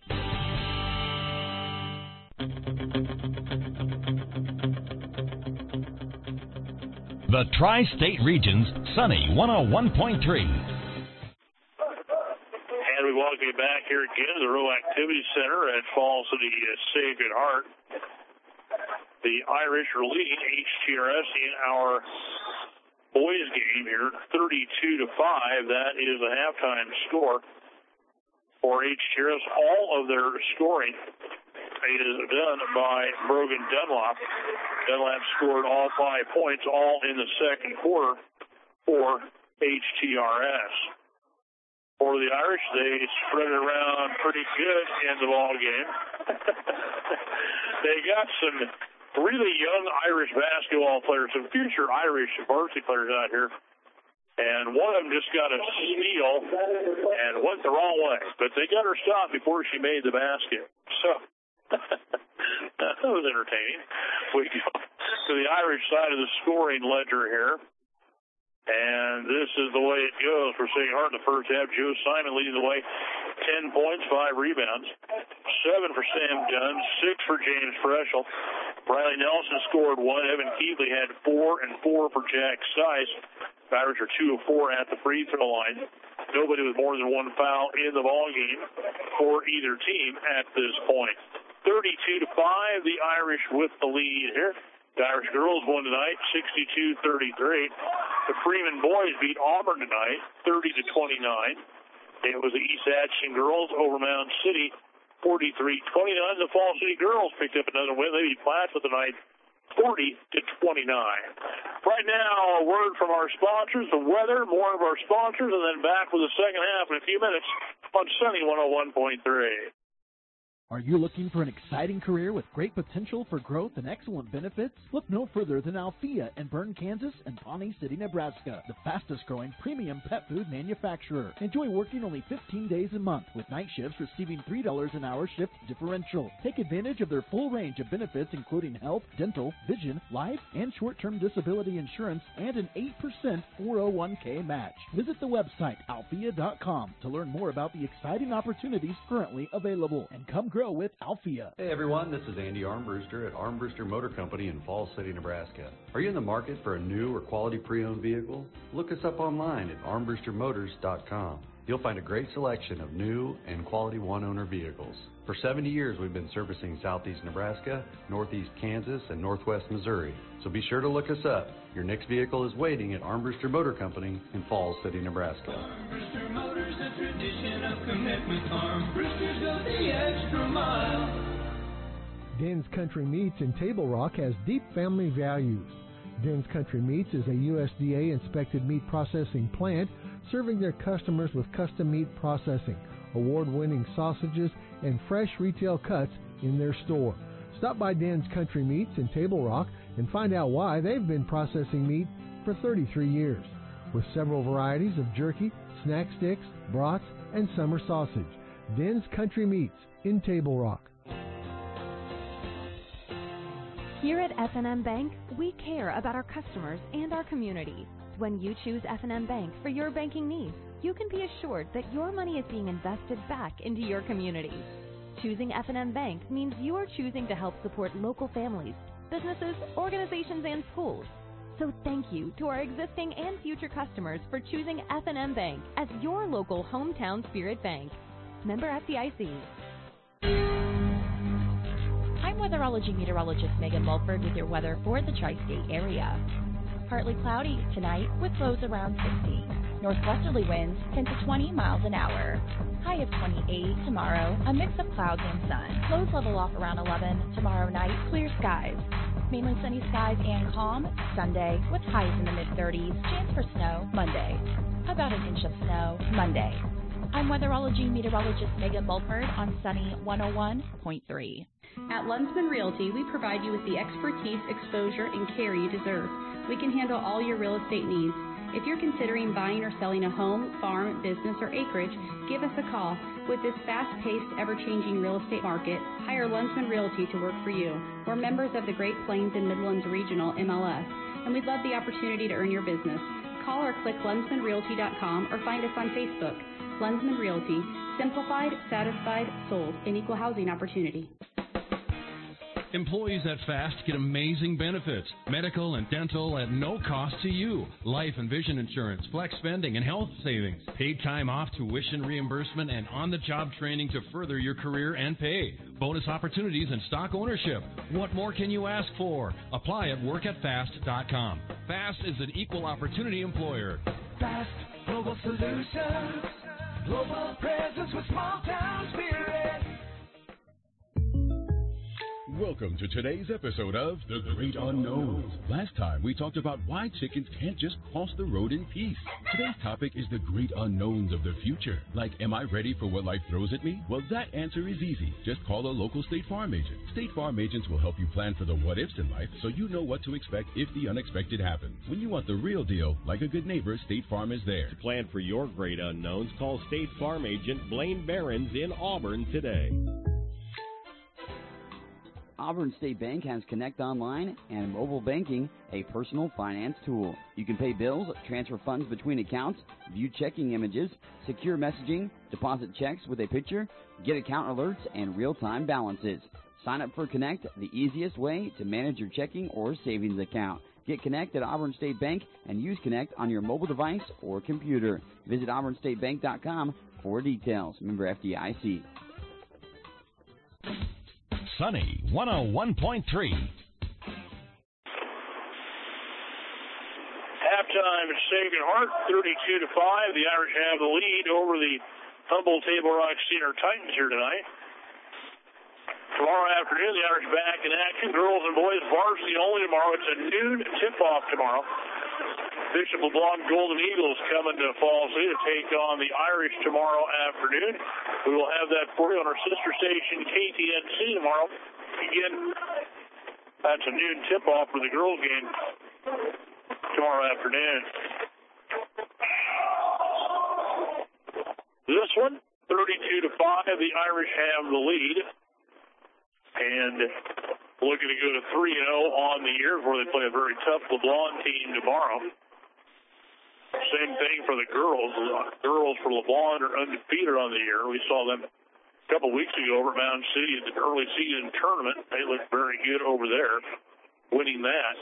The Tri-State Region's Sunny 101.3. And we welcome you back here again to the Rural Activity Center at Falls City Sacred Heart. The Irish are leading HTRS in our boys game here, 32-5. That is a halftime score for HTRS. All of their scoring is done by Brogan Dunlop. Dunlop scored all 5 points, all in the second quarter for HTRS. For the Irish, they spread it around pretty good in the ball game. They got some really young Irish basketball players, some future Irish varsity players out here. And one of them just got a steal and went the wrong way. But they got her stopped before she made the basket. So that was entertaining. We go to the Irish side of the scoring ledger here. And this is the way it goes for St. Hart in the first half. Joe Simon leading the way, 10 points, 5 rebounds, 7 for Sam Dunn, 6 for James Freschel. Riley Nelson scored 1. Evan Keeley had 4 and 4 for Jack Sice. Irish are 2 of 4 at the free throw line. Nobody with more than 1 foul in the ball game for either team at this point. 32-5, the Irish with the lead here. The Irish girls won tonight, 62-33. The Freeman boys beat Auburn tonight, 30-29. It was the East Atchison girls over Mound City, 43-29. The Falls City girls picked up another win. They beat Plattsburgh tonight, 40-29. Right now, a word from our sponsors, the weather, more of our sponsors, and then back with the second half in a few minutes on Sunny 101.3. Are you looking for an exciting career with great potential for growth and excellent benefits? Look no further than Althea in Bern, Kansas and Pawnee City, Nebraska, the fastest growing premium pet food manufacturer. Enjoy working only 15 days a month with night shifts receiving $3 an hour shift differential. Take advantage of their full range of benefits including health, dental, vision, life, and short-term disability insurance and an 8% 401k match. Visit the website althea.com to learn more about the exciting opportunities currently available and come grow with Althea. Hey everyone, this is Andy Armbruster at Armbruster Motor Company in Falls City, Nebraska. Are you in the market for a new or quality pre-owned vehicle? Look us up online at armbrustermotors.com. You'll find a great selection of new and quality one-owner vehicles. For 70 years, we've been servicing Southeast Nebraska, Northeast Kansas, and Northwest Missouri. So be sure to look us up. Your next vehicle is waiting at Armbruster Motor Company in Falls City, Nebraska. Armbruster Motors, a tradition of commitment. Armbrusters go the extra mile. Den's Country Meats in Table Rock has deep family values. Den's Country Meats is a USDA-inspected meat processing plant serving their customers with custom meat processing, award-winning sausages, and fresh retail cuts in their store. Stop by Den's Country Meats in Table Rock and find out why they've been processing meat for 33 years. With several varieties of jerky, snack sticks, brats, and summer sausage. Den's Country Meats in Table Rock. Here at F&M Bank, we care about our customers and our community. When you choose F&M Bank for your banking needs, you can be assured that your money is being invested back into your community. Choosing F&M Bank means you are choosing to help support local families, businesses, organizations, and schools. So thank you to our existing and future customers for choosing F&M Bank as your local hometown spirit bank. Member FDIC. I'm weatherology meteorologist Megan Mulford with your weather for the tri-state area. Partly cloudy tonight with lows around 60. Northwesterly winds 10 to 20 miles an hour. High of 28 tomorrow, a mix of clouds and sun. Lows level off around 11. Tomorrow night, clear skies. Mainly sunny skies and calm Sunday with highs in the mid-30s. Chance for snow Monday. About an inch of snow Monday. I'm weatherology meteorologist Megan Mulford on Sunny 101.3. At Lunsman Realty, we provide you with the expertise, exposure, and care you deserve. We can handle all your real estate needs. If you're considering buying or selling a home, farm, business, or acreage, give us a call. With this fast-paced, ever-changing real estate market, hire Lunsman Realty to work for you. We're members of the Great Plains and Midlands Regional MLS, and we'd love the opportunity to earn your business. Call or click lunsmanrealty.com or find us on Facebook. Lunsman Realty, simplified, satisfied, sold, an equal housing opportunity. Employees at FAST get amazing benefits, medical and dental at no cost to you, life and vision insurance, flex spending, and health savings, paid time off, tuition reimbursement, and on-the-job training to further your career and pay, bonus opportunities, and stock ownership. What more can you ask for? Apply at workatfast.com. FAST is an equal opportunity employer. FAST Global Solutions, global presence with small town spirit. Welcome to today's episode of The Great Unknowns. Last time we talked about why chickens can't just cross the road in peace. Today's topic is the great unknowns of the future. Like, am I ready for what life throws at me? Well, that answer is easy. Just call a local State Farm agent. State Farm agents will help you plan for the what-ifs in life so you know what to expect if the unexpected happens. When you want the real deal, like a good neighbor, State Farm is there. To plan for your great unknowns, call State Farm agent Blaine Behrens in Auburn today. Auburn State Bank has Connect Online and mobile banking, a personal finance tool. You can pay bills, transfer funds between accounts, view checking images, secure messaging, deposit checks with a picture, get account alerts, and real-time balances. Sign up for Connect, the easiest way to manage your checking or savings account. Get Connect at Auburn State Bank and use Connect on your mobile device or computer. Visit auburnstatebank.com for details. Member FDIC. Sunny 101.3. Halftime at Sacred Heart, 32-5. The Irish have the lead over the Humboldt Table Rock Senior Titans here tonight. Tomorrow afternoon, the Irish back in action. Girls and boys varsity only tomorrow. It's a noon tip-off tomorrow. Bishop LeBlanc Golden Eagles coming to Falls City to take on the Irish tomorrow afternoon. We will have that for you on our sister station, KTNC, tomorrow. Again, that's a noon tip-off for the girls' game tomorrow afternoon. This one, 32-5, the Irish have the lead. And looking to go to 3-0 on the year before they play a very tough LeBlanc team tomorrow. Same thing for the girls. The girls for LeBlanc are undefeated on the year. We saw them a couple weeks ago over at Mountain City in the early season tournament. They looked very good over there, winning that.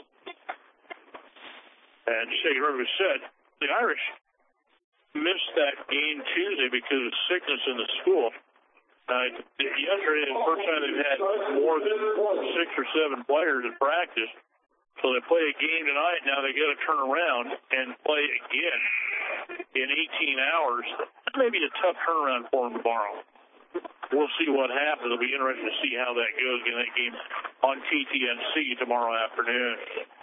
And Sacred Heart, we said, the Irish missed that game Tuesday because of sickness in the school. Yesterday, the first time they've had more than 6 or 7 players in practice. So they play a game tonight. Now they got to turn around and play again in 18 hours. That may be a tough turnaround for them tomorrow. We'll see what happens. It'll be interesting to see how that goes in that game on KTNC tomorrow afternoon.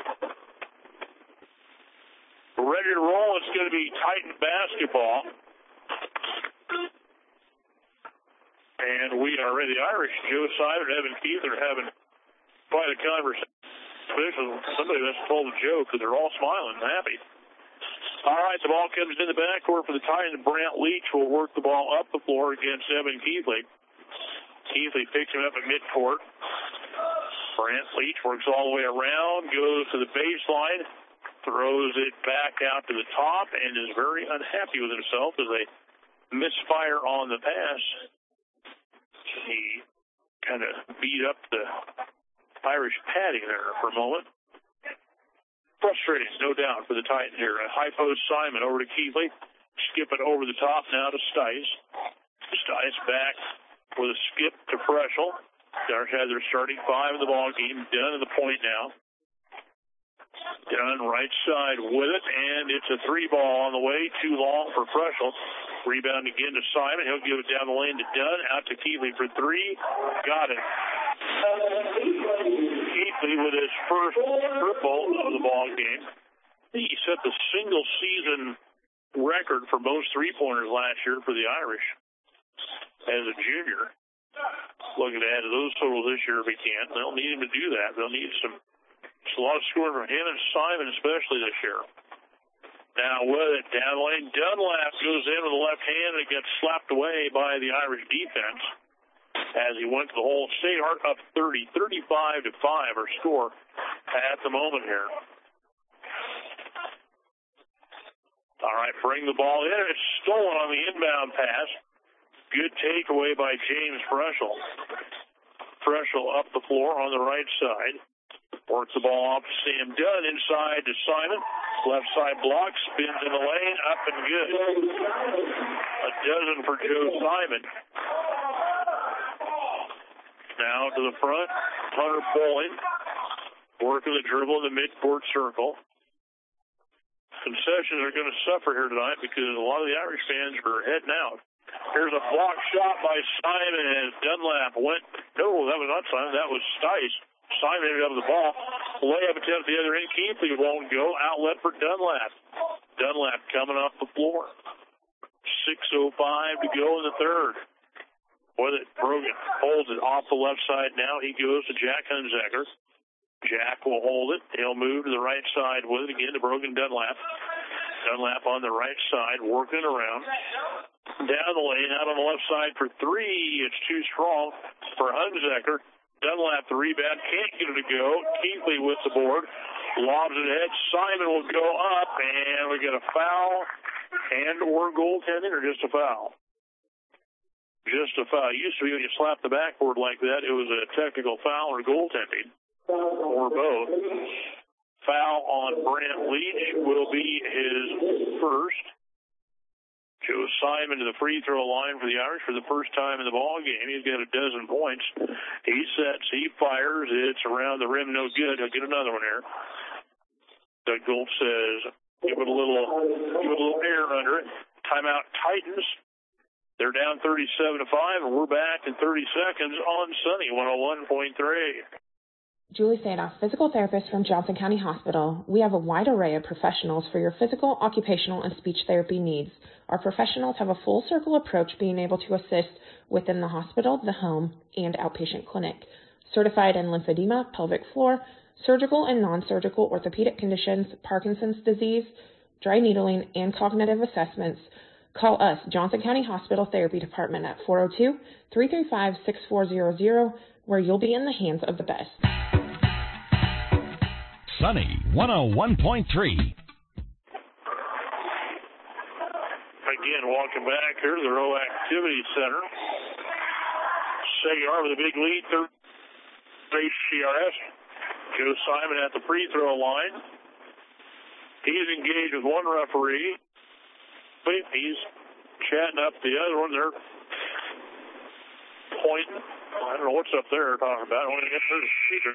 We're ready to roll. It's going to be Titan basketball. And we are ready. The Irish, Joe Sider and Evan Keith are having quite a conversation. Somebody must have told a joke because they're all smiling and happy. All right, the ball comes in the backcourt for the Titans. Brant Leach will work the ball up the floor against Evan Keithley. Keithley picks him up at midcourt. Brant Leach works all the way around, goes to the baseline, throws it back out to the top, and is very unhappy with himself as they misfire on the pass. He kind of beat up the Irish padding there for a moment. Frustrating, no doubt, for the Titans here. A high post Simon over to Keithley. Skip it over the top now to Stice. Stice back with a skip to Freschel. The Irish have their starting 5 in the ball game. Dunn at the point now. Dunn right side with it, and it's a 3-ball on the way. Too long for Freschel. Rebound again to Simon. He'll give it down the lane to Dunn. Out to Keithley for 3. Got it. Keithley with his first triple of the ball game. He set the single season record for most three-pointers last year for the Irish as a junior. Looking to add to those totals this year if he can. They'll need him to do that. They'll need a lot of scoring from him and Simon especially this year. Now with it, down the lane, Dunlap goes in with the left hand and it gets slapped away by the Irish defense as he went to the hole. State Heart up 35-5 our score at the moment here. All right, bring the ball in. It's stolen on the inbound pass. Good takeaway by James Freschel. Freschel up the floor on the right side. Works the ball off to Sam Dunn, inside to Simon. Left side block, spins in the lane, up and good. A dozen for Joe Simon. Now to the front, Hunter Bowling. Working the dribble in the midcourt circle. Concessions are going to suffer here tonight because a lot of the Irish fans are heading out. Here's a block shot by Simon as Dunlap went. No, that was not Simon. That was Stice. Simon ended up with the ball. Layup attempt at the other end. Keithley won't go. Outlet for Dunlap. Dunlap coming off the floor. 6:05 to go in the third. With it, Brogan holds it off the left side now. He goes to Jack Hunsaker. Jack will hold it. He'll move to the right side with it again to Brogan Dunlap. Dunlap on the right side, working around. Down the lane, out on the left side for three. It's too strong for Hunsaker. Dunlap, the rebound, can't get it to go. Keithley with the board. Lobs it ahead. Simon will go up, and we get a foul and or goaltending, or just a foul? Just a foul. It used to be when you slapped the backboard like that, it was a technical foul or goaltending, or both. Foul on Brant Leach will be his first. Joe Simon to the free throw line for the Irish for the first time in the ball game. He's got a dozen points. He sets, he fires. It's around the rim, no good. He'll get another one here. Doug Gold says, give it a little air under it. Timeout Titans. They're down 37-5, and we're back in 30 seconds on Sunny 101.3. Julie Sadoff, physical therapist from Johnson County Hospital. We have a wide array of professionals for your physical, occupational, and speech therapy needs. Our professionals have a full circle approach, being able to assist within the hospital, the home, and outpatient clinic. Certified in lymphedema, pelvic floor, surgical and non-surgical orthopedic conditions, Parkinson's disease, dry needling, and cognitive assessments. Call us, Johnson County Hospital Therapy Department, at 402-335-6400, where you'll be in the hands of the best. Sunny 101.3. Again, welcome back here to the Row Activity Center. Sagar with a big lead, third base CRS. Joe Simon at the free throw line. He's engaged with one referee. He's chatting up the other one. They're pointing. I don't know what's up there talking about. I want to get through the shooter.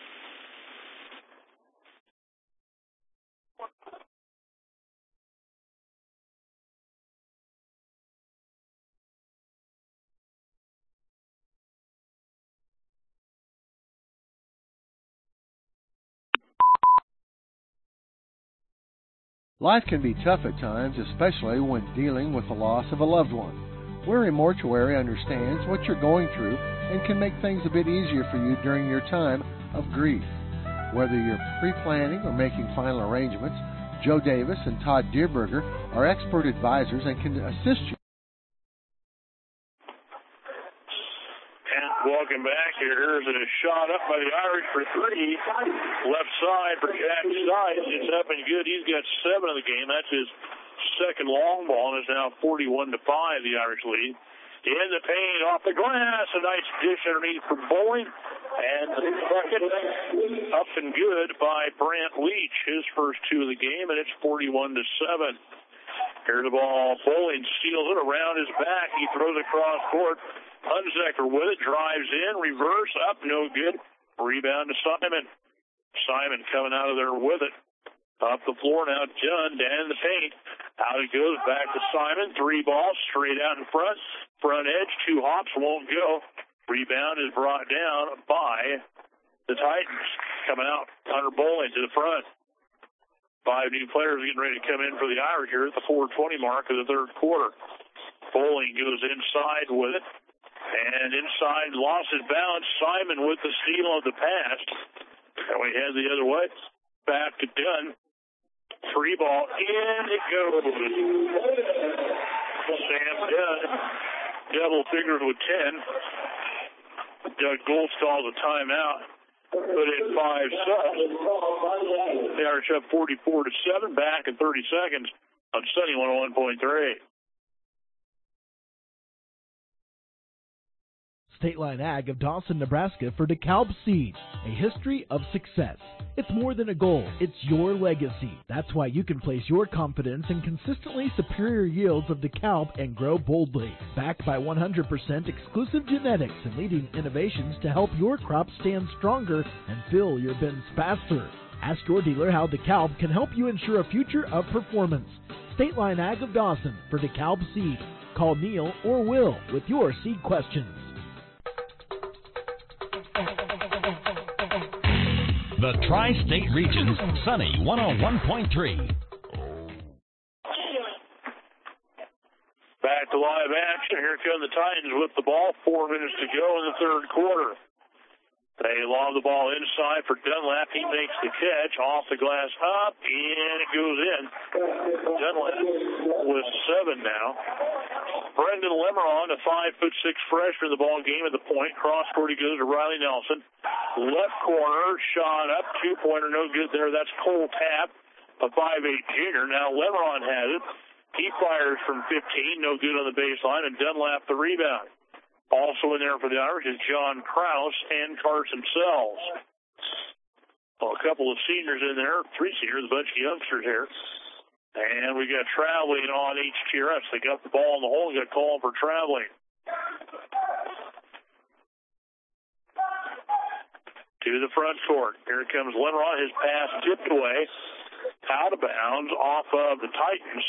Life can be tough at times, especially when dealing with the loss of a loved one. Weary Mortuary understands what you're going through and can make things a bit easier for you during your time of grief. Whether you're pre-planning or making final arrangements, Joe Davis and Todd Deerberger are expert advisors and can assist you. Welcome back here. Here's a shot up by the Irish for three. Left side for Jack Stice. It's up and good. He's got 7 of the game. That's his second long ball, and it's now 41-5, the Irish lead. In the paint, off the glass, a nice dish underneath for Bowling. And the bucket up and good by Brant Leach, his first 2 of the game, and it's 41-7. Here's the ball. Bowling steals it around his back. He throws across court. Hunsaker with it, drives in, reverse, up, no good. Rebound to Simon. Simon coming out of there with it. Up the floor now, Dunn, down in the paint. Out it goes, back to Simon. 3 balls, straight out in front. Front edge, 2 hops, won't go. Rebound is brought down by the Titans. Coming out, Hunter Bowling to the front. 5 new players getting ready to come in for the Irish here at the 4:20 mark of the third quarter. Bowling goes inside with it. And inside, lost his balance. Simon with the steal of the pass. And we head the other way. Back to Dunn. 3 ball. In it goes. Sam Dunn. Double figures with 10. Doug Goltz calls a timeout. Put in 5 subs. The Irish up 44-7. Back in 30 seconds on Sunny 101.3. State Line Ag of Dawson, Nebraska for DeKalb Seed, a history of success. It's more than a goal, it's your legacy. That's why you can place your confidence in consistently superior yields of DeKalb and grow boldly. Backed by 100% exclusive genetics and leading innovations to help your crop stand stronger and fill your bins faster. Ask your dealer how DeKalb can help you ensure a future of performance. State Line Ag of Dawson for DeKalb Seed. Call Neil or Will with your seed questions. The Tri-State Region's Sunny 101.3. Back to live action. Here come the Titans with the ball. 4 minutes to go in the third quarter. They lob the ball inside for Dunlap. He makes the catch off the glass up, and it goes in. Dunlap with 7 now. Brendan Lemeron, a 5'6" freshman in the ball game at the point. Cross court he goes to Riley Nelson. Left corner, shot up, 2-pointer, no good there. That's Cole Tapp, a 5'8" junior. Now Lemeron has it. He fires from 15, no good on the baseline, and Dunlap the rebound. Also in there for the Irish is John Krause and Carson Sells. Well, a couple of seniors in there, 3 seniors, a bunch of youngsters here. And we got traveling on HTRS. They got the ball in the hole and got called for traveling. To the front court. Here comes Lemeron. His pass tipped away. Out of bounds off of the Titans.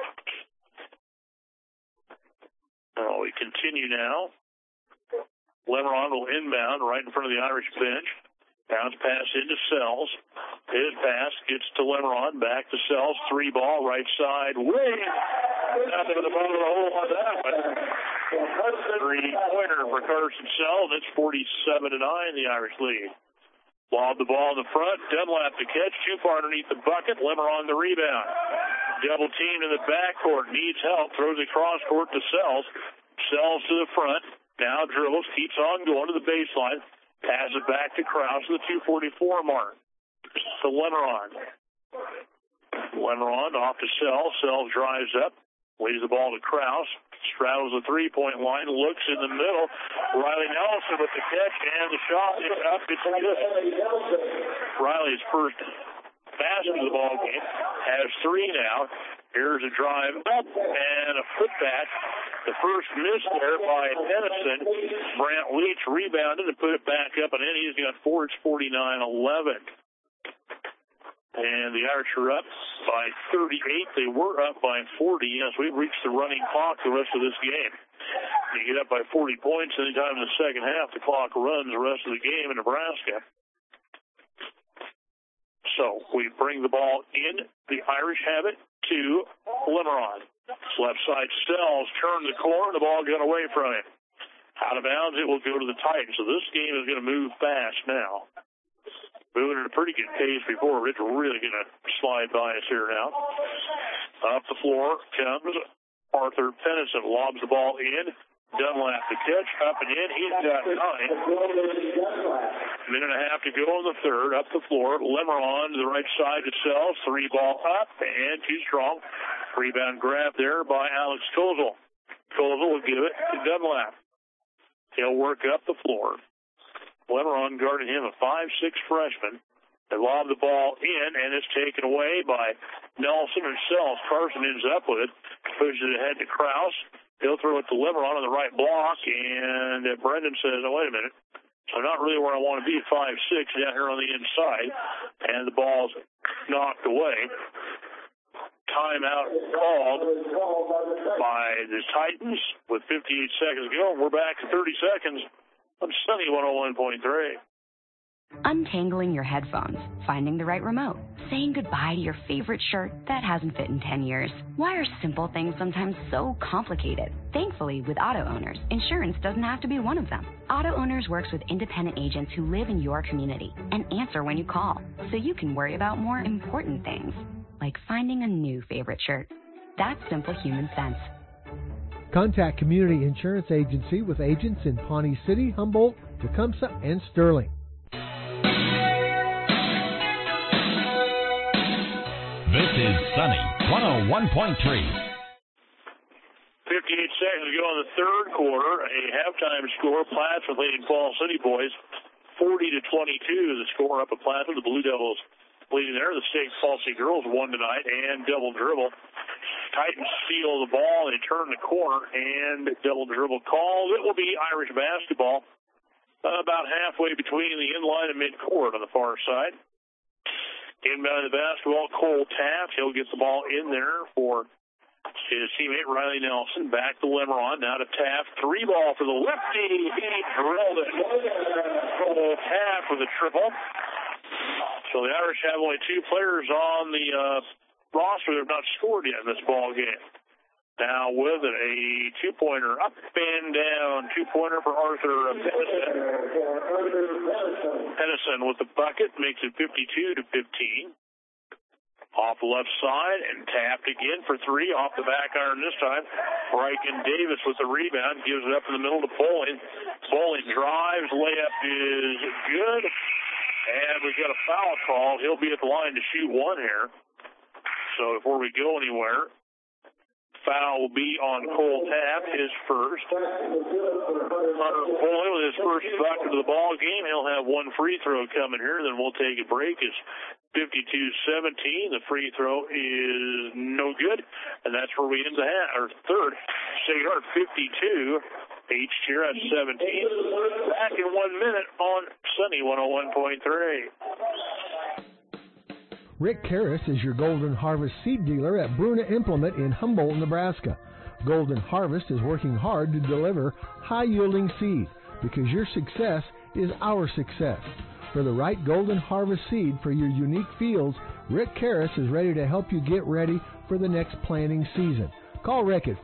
Oh, we continue now. Lemeron will inbound right in front of the Irish bench. Bounce pass into Sells. His pass gets to Lemeron. Back to Sells. 3 ball, right side. Way out of the bottom of the hole on that one. 3-pointer for Carson Sells. It's 47-9, the Irish lead. Lob the ball in the front. Dunlap the catch. Too far underneath the bucket. Lemeron the rebound. Double team in the backcourt. Needs help. Throws it cross court to Sells. Sells to the front. Now dribbles. Keeps on going to the baseline. Passes it back to Krause at the 2:44 mark. To Lemeron. Lemeron off to Sells. Sells drives up. Lays the ball to Krause. Straddles the 3-point line. Looks in the middle. Riley Nelson with the catch and the shot is up. It's good. Riley's first basket of the ball game. Has 3 now. Here's a drive up and a putback. The first miss there by Tennyson. Brant Leach rebounded and put it back up and in. He's got 4. It's 49-11. And the Irish are up by 38. They were up by 40. Yes, we've reached the running clock the rest of this game. You get up by 40 points anytime in the second half, the clock runs the rest of the game in Nebraska. So we bring the ball in. The Irish have it to Lemeron. Left side Sells, turn the corner, the ball got away from him. Out of bounds, it will go to the Titans. So this game is going to move fast now. Moving at a pretty good pace before. It's really going to slide by us here now. Up the floor comes Arthur Pennison. Lobs the ball in. Dunlap the catch. Up and in. He's got 9. Minute and a half to go in the third. Up the floor. Lemeron to the right side to Sells. 3 ball up and too strong. Rebound grab there by Alex Kozel. Kozel will give it to Dunlap. He'll work up the floor. Lemeron guarding him, a 5'6" freshman. They lob the ball in, and it's taken away by Nelson and Sells. Carson ends up with it. Pushes it ahead to Krause. He'll throw it to Lemeron on the right block, and Brendan says, oh, wait a minute. I'm not really where I want to be, 5'6", down here on the inside. And the ball's knocked away. Timeout called by the Titans with 58 seconds to go. We're back to 30 seconds on Sunny 101.3. Untangling your headphones, finding the right remote, saying goodbye to your favorite shirt that hasn't fit in 10 years. Why are simple things sometimes so complicated? Thankfully, with Auto Owners, insurance doesn't have to be one of them. Auto Owners works with independent agents who live in your community and answer when you call, so you can worry about more important things, like finding a new favorite shirt. That's simple human sense. Contact Community Insurance Agency with agents in Pawnee City, Humboldt, Tecumseh, and Sterling. This is Sunny 101.3. 58 seconds to go in the third quarter. A halftime score, Plattsmouth leading Falls City boys 40-22. The score up at Plattsmouth. The Blue Devils leading there. The State Falls City girls won tonight and double dribble. Titans steal the ball. They turn the corner and double dribble call. It will be Irish basketball about halfway between the inline and midcourt on the far side. Inbound the basketball, Cole Taft. He'll get the ball in there for his teammate Riley Nelson. Back to Lemron. Now to Taft. 3-ball for the lefty. He drilled it. Cole Taft with a triple. So the Irish have only 2 players on the roster that have not scored yet in this ball game. Now with it, a 2-pointer up and down. 2-pointer for Arthur Pennison. Pennison with the bucket makes it 52-15. Off the left side and tapped again for 3 off the back iron this time. Riken Davis with the rebound, gives it up in the middle to Bowling. Bowling drives, layup is good, and we've got a foul call. He'll be at the line to shoot 1 here. So before we go anywhere, foul will be on Cole Taft, his first. Hunter Bowling with his first bucket of the ball game. He'll have 1 free throw coming here, then we'll take a break. It's 52-17. The free throw is no good, and that's where we end the third. Sacred Heart 52, H here at 17. Back in 1 minute on Sunny 101.3. Rick Karras is your Golden Harvest seed dealer at Bruna Implement in Humboldt, Nebraska. Golden Harvest is working hard to deliver high-yielding seed because your success is our success. For the right Golden Harvest seed for your unique fields, Rick Karras is ready to help you get ready for the next planting season. Call Rick at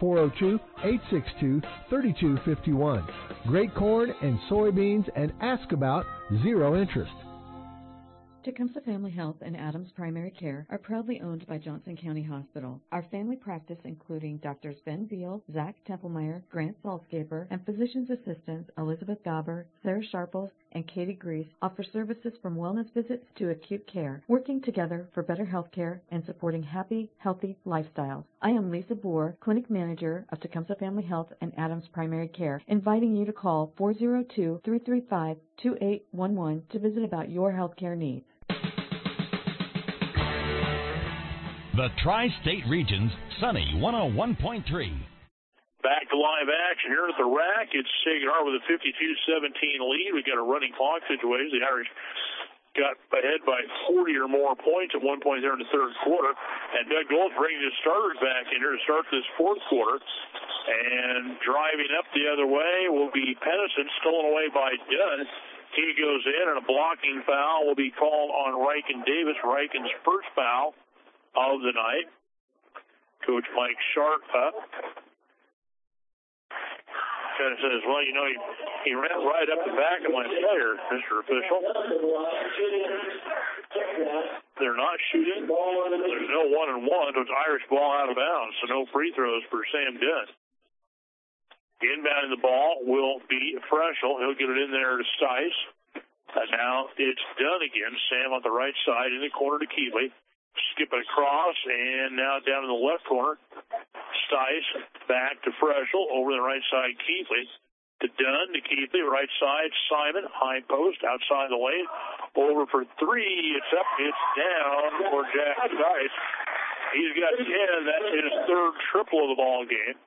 402-862-3251. Great corn and soybeans, and ask about zero interest. Tecumseh Family Health and Adams Primary Care are proudly owned by Johnson County Hospital. Our family practice, including Drs. Ben Veal, Zach Templemeyer, Grant Salzgaber, and physician's assistants Elizabeth Gauber, Sarah Sharples, and Katie Grease, offer services from wellness visits to acute care, working together for better health care and supporting happy, healthy lifestyles. I am Lisa Boer, Clinic Manager of Tecumseh Family Health and Adams Primary Care, inviting you to call 402-335-2811 to visit about your health care needs. The Tri-State Region's Sunny 101.3. Back to live action here at the rack. It's Sacred Heart with a 52-17 lead. We got a running clock situation. The Irish got ahead by 40 or more points at one point there in the third quarter. And Doug Gold bringing his starters back in here to start this fourth quarter. And driving up the other way will be Pennison, stolen away by Dunn. He goes in, and a blocking foul will be called on Riken Davis. Riken's first foul of the night. Coach Mike Sharp kind of says, well, you know, he ran right up the back of my player, Mr. Official. They're not shooting. There's no 1-and-1. It's Irish ball out of bounds, so no free throws for Sam Dunn. Inbounding the ball will be Freschel. He'll get it in there to Stice. And now it's Dunn again. Sam on the right side in the corner to Keeley. Skip it across, and now down in the left corner. Stice back to Freschel. Over the right side, Keeley. To Dunn, to Keeley. Right side, Simon. High post, outside the lane. Over for 3. It's up, it's down for Jack Stice. He's got 10. That's his third triple of the ball game.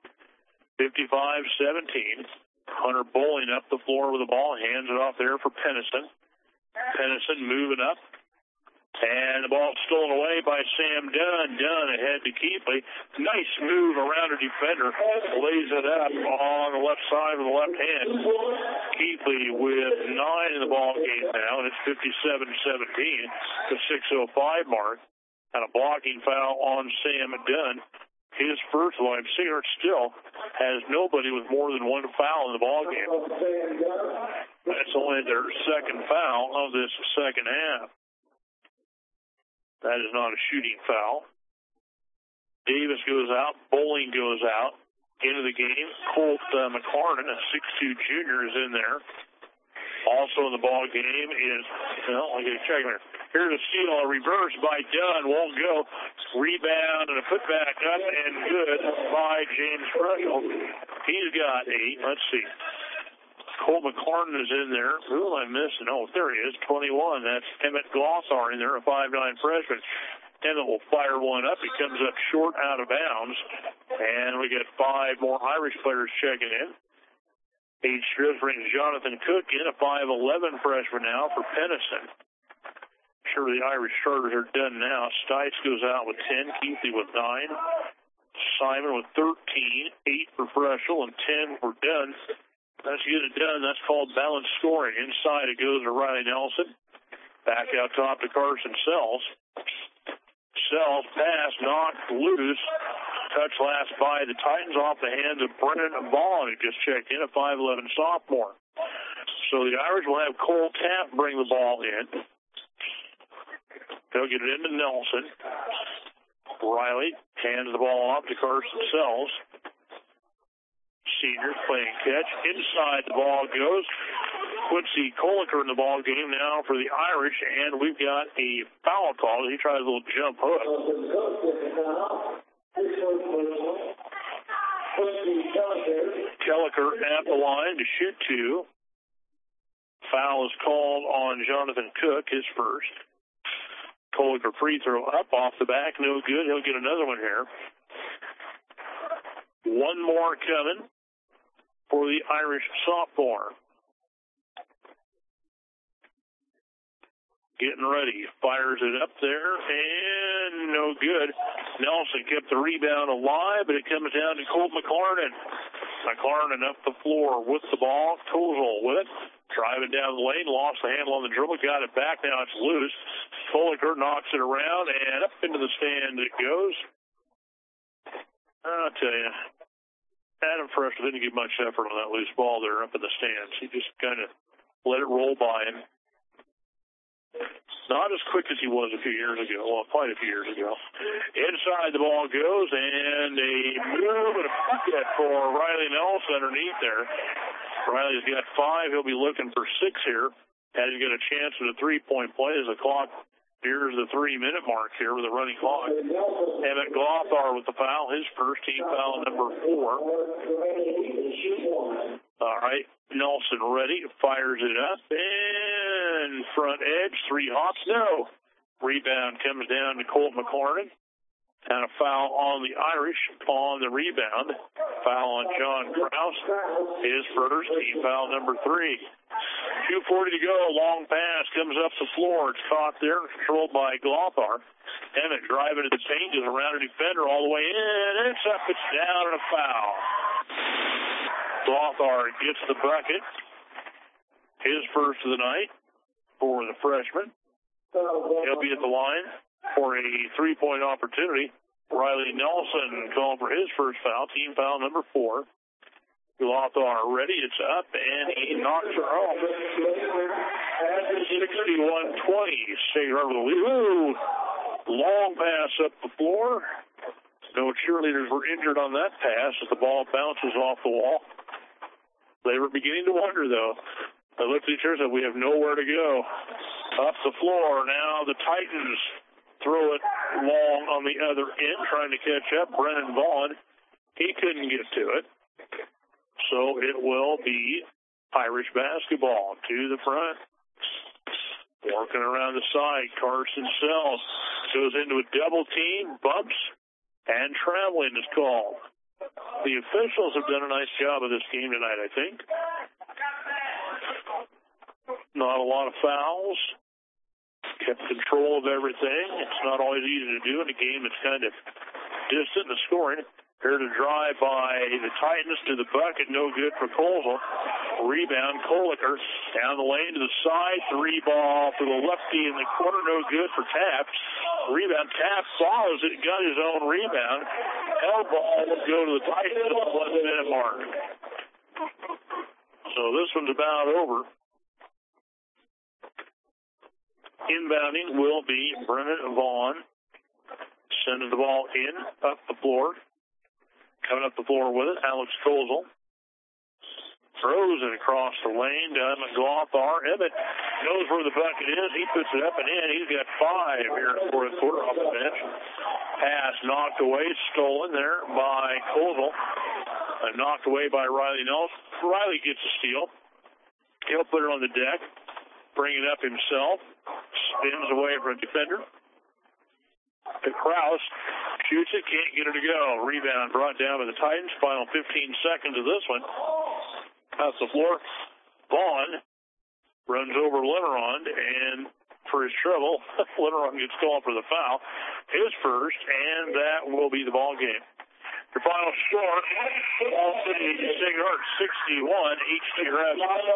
55-17. Hunter Bowling up the floor with the ball. Hands it off there for Pennison. Pennison moving up. And the ball stolen away by Sam Dunn. Dunn ahead to Keeley. Nice move around a defender. Lays it up on the left side with the left hand. Keeley with 9 in the ball game now. And it's 57-17. The 6:05 mark. And a blocking foul on Sam Dunn. His first line. Sacred still has nobody with more than 1 foul in the ball game. That's only their second foul of this second half. That is not a shooting foul. Davis goes out. Bowling goes out. Into the game, Colt McCarnan, a 6'2 junior, is in there. Also in the ball game is, well, I'll get a check here. Here's a steal, a reverse by Dunn. Won't go. Rebound and a putback up and good by James Freckle. He's got 8. Let's see. Cole McLaurin is in there. Who am I missing? Oh, there he is, 21. That's Emmett Glossar in there, a 5'9 freshman. Emmett will fire one up. He comes up short out of bounds. And we get 5 more Irish players checking in. H. Strips brings Jonathan Cook in, a 5'11 freshman now for Pennison. Sure, the Irish starters are done now. Stites goes out with 10. Keithley with 9. Simon with 13. 8 for Freschel and 10 for Dunn. That's good and done. That's called balanced scoring. Inside it goes to Riley Nelson. Back out top to Carson Sells. Sells pass knocked loose. Touch last by the Titans off the hands of Brennan Vaughn, who just checked in, a 5'11 sophomore. So the Irish will have Cole Taft bring the ball in. They'll get it into Nelson. Riley hands the ball off to Carson Sells. Senior playing catch. Inside the ball goes. Quincy Koliker in the ball game now for the Irish, and we've got a foul call. He tries a little jump hook. Koliker at the line to shoot 2. Foul is called on Jonathan Cook, his first. Koliker free throw up off the back, no good. He'll get another one here. One more coming for the Irish sophomore. Getting ready. Fires it up there, and no good. Nelson kept the rebound alive, but it comes down to Colt McLaurin. McLaurin up the floor with the ball. Kozel with it. Driving down the lane, lost the handle on the dribble, got it back, now it's loose. Koliker knocks it around, and up into the stand it goes. I'll tell you, Adam Fresh didn't give much effort on that loose ball there up in the stands. He just kind of let it roll by him. Not as quick as he was a few years ago. Well, quite a few years ago. Inside the ball goes, and a move and a bucket for Riley Nelson underneath there. Riley's got 5. He'll be looking for 6 here. Hasn't got a chance at a three-point play as the clock nears the 3-minute mark here with a running clock. Emmett Glothar with the foul, his first, team foul number 4. All right, Nelson ready, fires it up, and front edge, 3 hops, no. Rebound comes down to Colt McLaurin. And a foul on the Irish on the rebound. Foul on John Krause, his first, team foul number 3. 2:40 to go, long pass comes up the floor. It's caught there, controlled by Glothar. Emmett driving to the paint, goes around a defender all the way in. It's up, it's down, and a foul. Glothar gets the bucket. His first of the night for the freshman. He'll be at the line for a 3-point opportunity. Riley Nelson calling for his first foul, team foul number 4. Glothar ready, it's up, and he knocks her off. 61-20, State River the lead. Ooh, long pass up the floor. No cheerleaders were injured on that pass as the ball bounces off the wall. They were beginning to wonder, though. They looked at each other and said, we have nowhere to go. Up the floor, now the Titans throw it long on the other end, trying to catch up. Brennan Vaughn, he couldn't get to it. So it will be Irish basketball to the front. Working around the side, Carson Sells goes into a double team, bumps, and traveling is called. The officials have done a nice job of this game tonight, I think. Not a lot of fouls. Kept control of everything. It's not always easy to do in a game that's kind of distant in the scoring. Here to drive by the Titans to the bucket. No good for Kozel. Rebound, Koliker. Down the lane to the side. 3-ball for the lefty in the corner. No good for Taft. Rebound. Taft follows it. Got his own rebound. Held ball will go to the Titans at the 1-minute mark. So this one's about over. Inbounding will be Brennan Vaughn. Sending the ball in, up the floor. Coming up the floor with it, Alex Kozel. Throws it across the lane to Emmett Glothar. Emmett knows where the bucket is. He puts it up and in. He's got 5 here in the fourth quarter off the bench. Pass knocked away, stolen there by Koval. Knocked away by Riley Nelson. Riley gets a steal. He'll put it on the deck, bring it up himself, spins away from a defender. To Krause, shoots it, can't get it to go. Rebound brought down by the Titans. Final 15 seconds of this one. Off the floor, Vaughn runs over Lenerond, and for his trouble, Lenerond gets called for the foul. His first, and that will be the ball game. Your final score, Fall City Sacred Heart 61, HTRS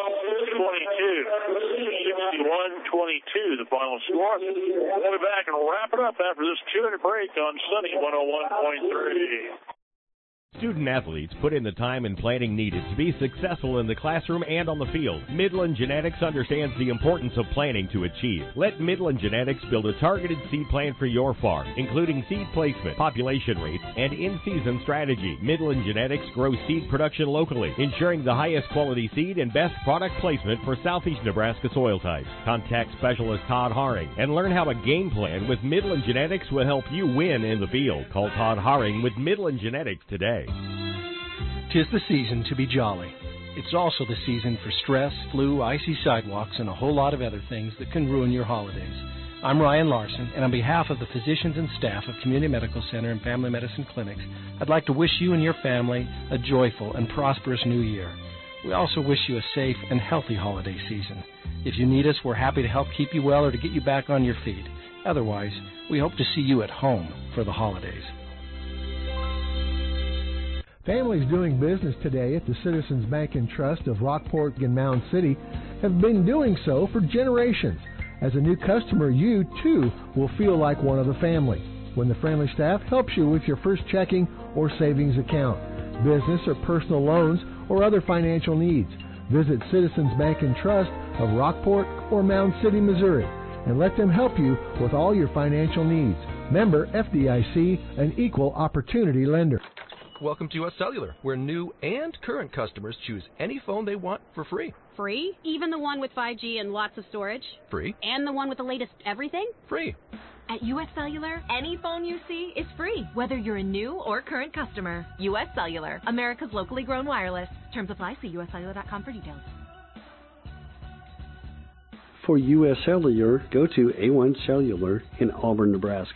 22. 61-22, the final score. We'll be back and wrap it up after this 2-minute break on Sunny 101.3. Student athletes put in the time and planning needed to be successful in the classroom and on the field. Midland Genetics understands the importance of planning to achieve. Let Midland Genetics build a targeted seed plan for your farm, including seed placement, population rates, and in-season strategy. Midland Genetics grows seed production locally, ensuring the highest quality seed and best product placement for southeast Nebraska soil types. Contact specialist Todd Haring and learn how a game plan with Midland Genetics will help you win in the field. Call Todd Haring with Midland Genetics today. 'Tis the season to be jolly. It's also the season for stress, flu, icy sidewalks, and a whole lot of other things that can ruin your holidays. I'm Ryan Larson, and on behalf of the physicians and staff of Community Medical Center and Family Medicine Clinics, I'd like to wish you and your family a joyful and prosperous new year. We also wish you a safe and healthy holiday season. If you need us, we're happy to help keep you well or to get you back on your feet. Otherwise, we hope to see you at home for the holidays. Families doing business today at the Citizens Bank and Trust of Rockport and Mound City have been doing so for generations. As a new customer, you, too, will feel like one of the family when the friendly staff helps you with your first checking or savings account, business or personal loans, or other financial needs. Visit Citizens Bank and Trust of Rockport or Mound City, Missouri, and let them help you with all your financial needs. Member FDIC, an equal opportunity lender. Welcome to US Cellular, where new and current customers choose any phone they want for free. Free? Even the one with 5G and lots of storage? Free. And the one with the latest everything? Free. At US Cellular, any phone you see is free, whether you're a new or current customer. US Cellular, America's locally grown wireless. Terms apply. See uscellular.com for details. For US Cellular, go to A1 Cellular in Auburn, Nebraska.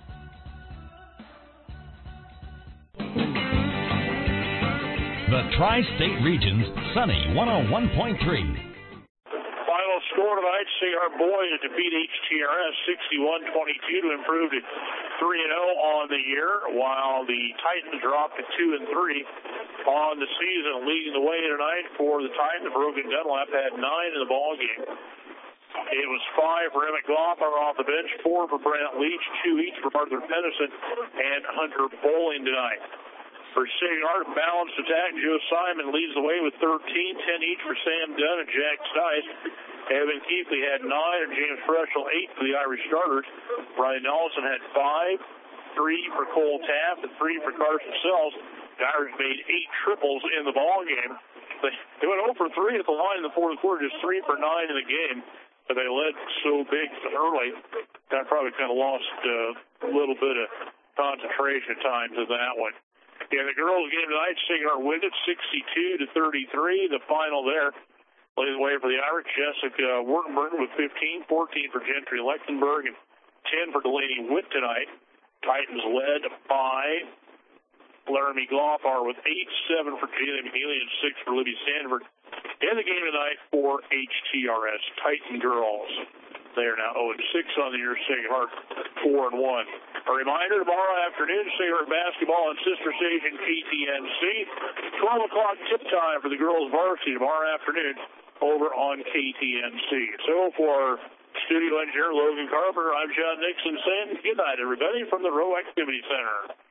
The Tri-State Region's Sunny 101.3. Final score tonight, Sacred Boys defeat HTRS 61-22 to improve to 3-0 on the year, while the Titans dropped to 2-3 on the season. Leading the way tonight for the Titans, Brogan Dunlap had 9 in the ball game. It was 5 for Emmett Goffar off the bench, 4 for Brant Leach, 2 each for Arthur Pennison and Hunter Bowling tonight. For Sacred Heart, balanced attack, Joe Simon leads the way with 13, 10 each for Sam Dunn and Jack Stice. Evan Keithley had 9, and James Freschel 8 for the Irish starters. Brian Nelson had 5, 3 for Cole Taft, and 3 for Carson Sells. The Irish made 8 triples in the ball game. They went 0 for 3 at the line in the fourth quarter, just 3 for 9 in the game. But they led so big early, that probably kind of lost a little bit of concentration time to that one. Yeah, the girls' game tonight, Sacred Heart wins it 62-33. The final there lays the way for the Irish. Jessica Wurtenberg with 15, 14 for Gentry Lechtenberg, and 10 for Delaney Witt tonight. Titans led by Laramie Goffar with 8, 7 for Jaylee McNeely, and 6 for Libby Sandberg. In the game tonight for HTRS Titan girls. They are now 0-6 on the year. Sacred Heart 4-1. A reminder, tomorrow afternoon, Sacred Heart basketball on sister station KTNC. 12 o'clock tip time for the girls varsity tomorrow afternoon over on KTNC. So for studio engineer Logan Carpenter, I'm John Nixon saying good night, everybody, from the Row Activity Center.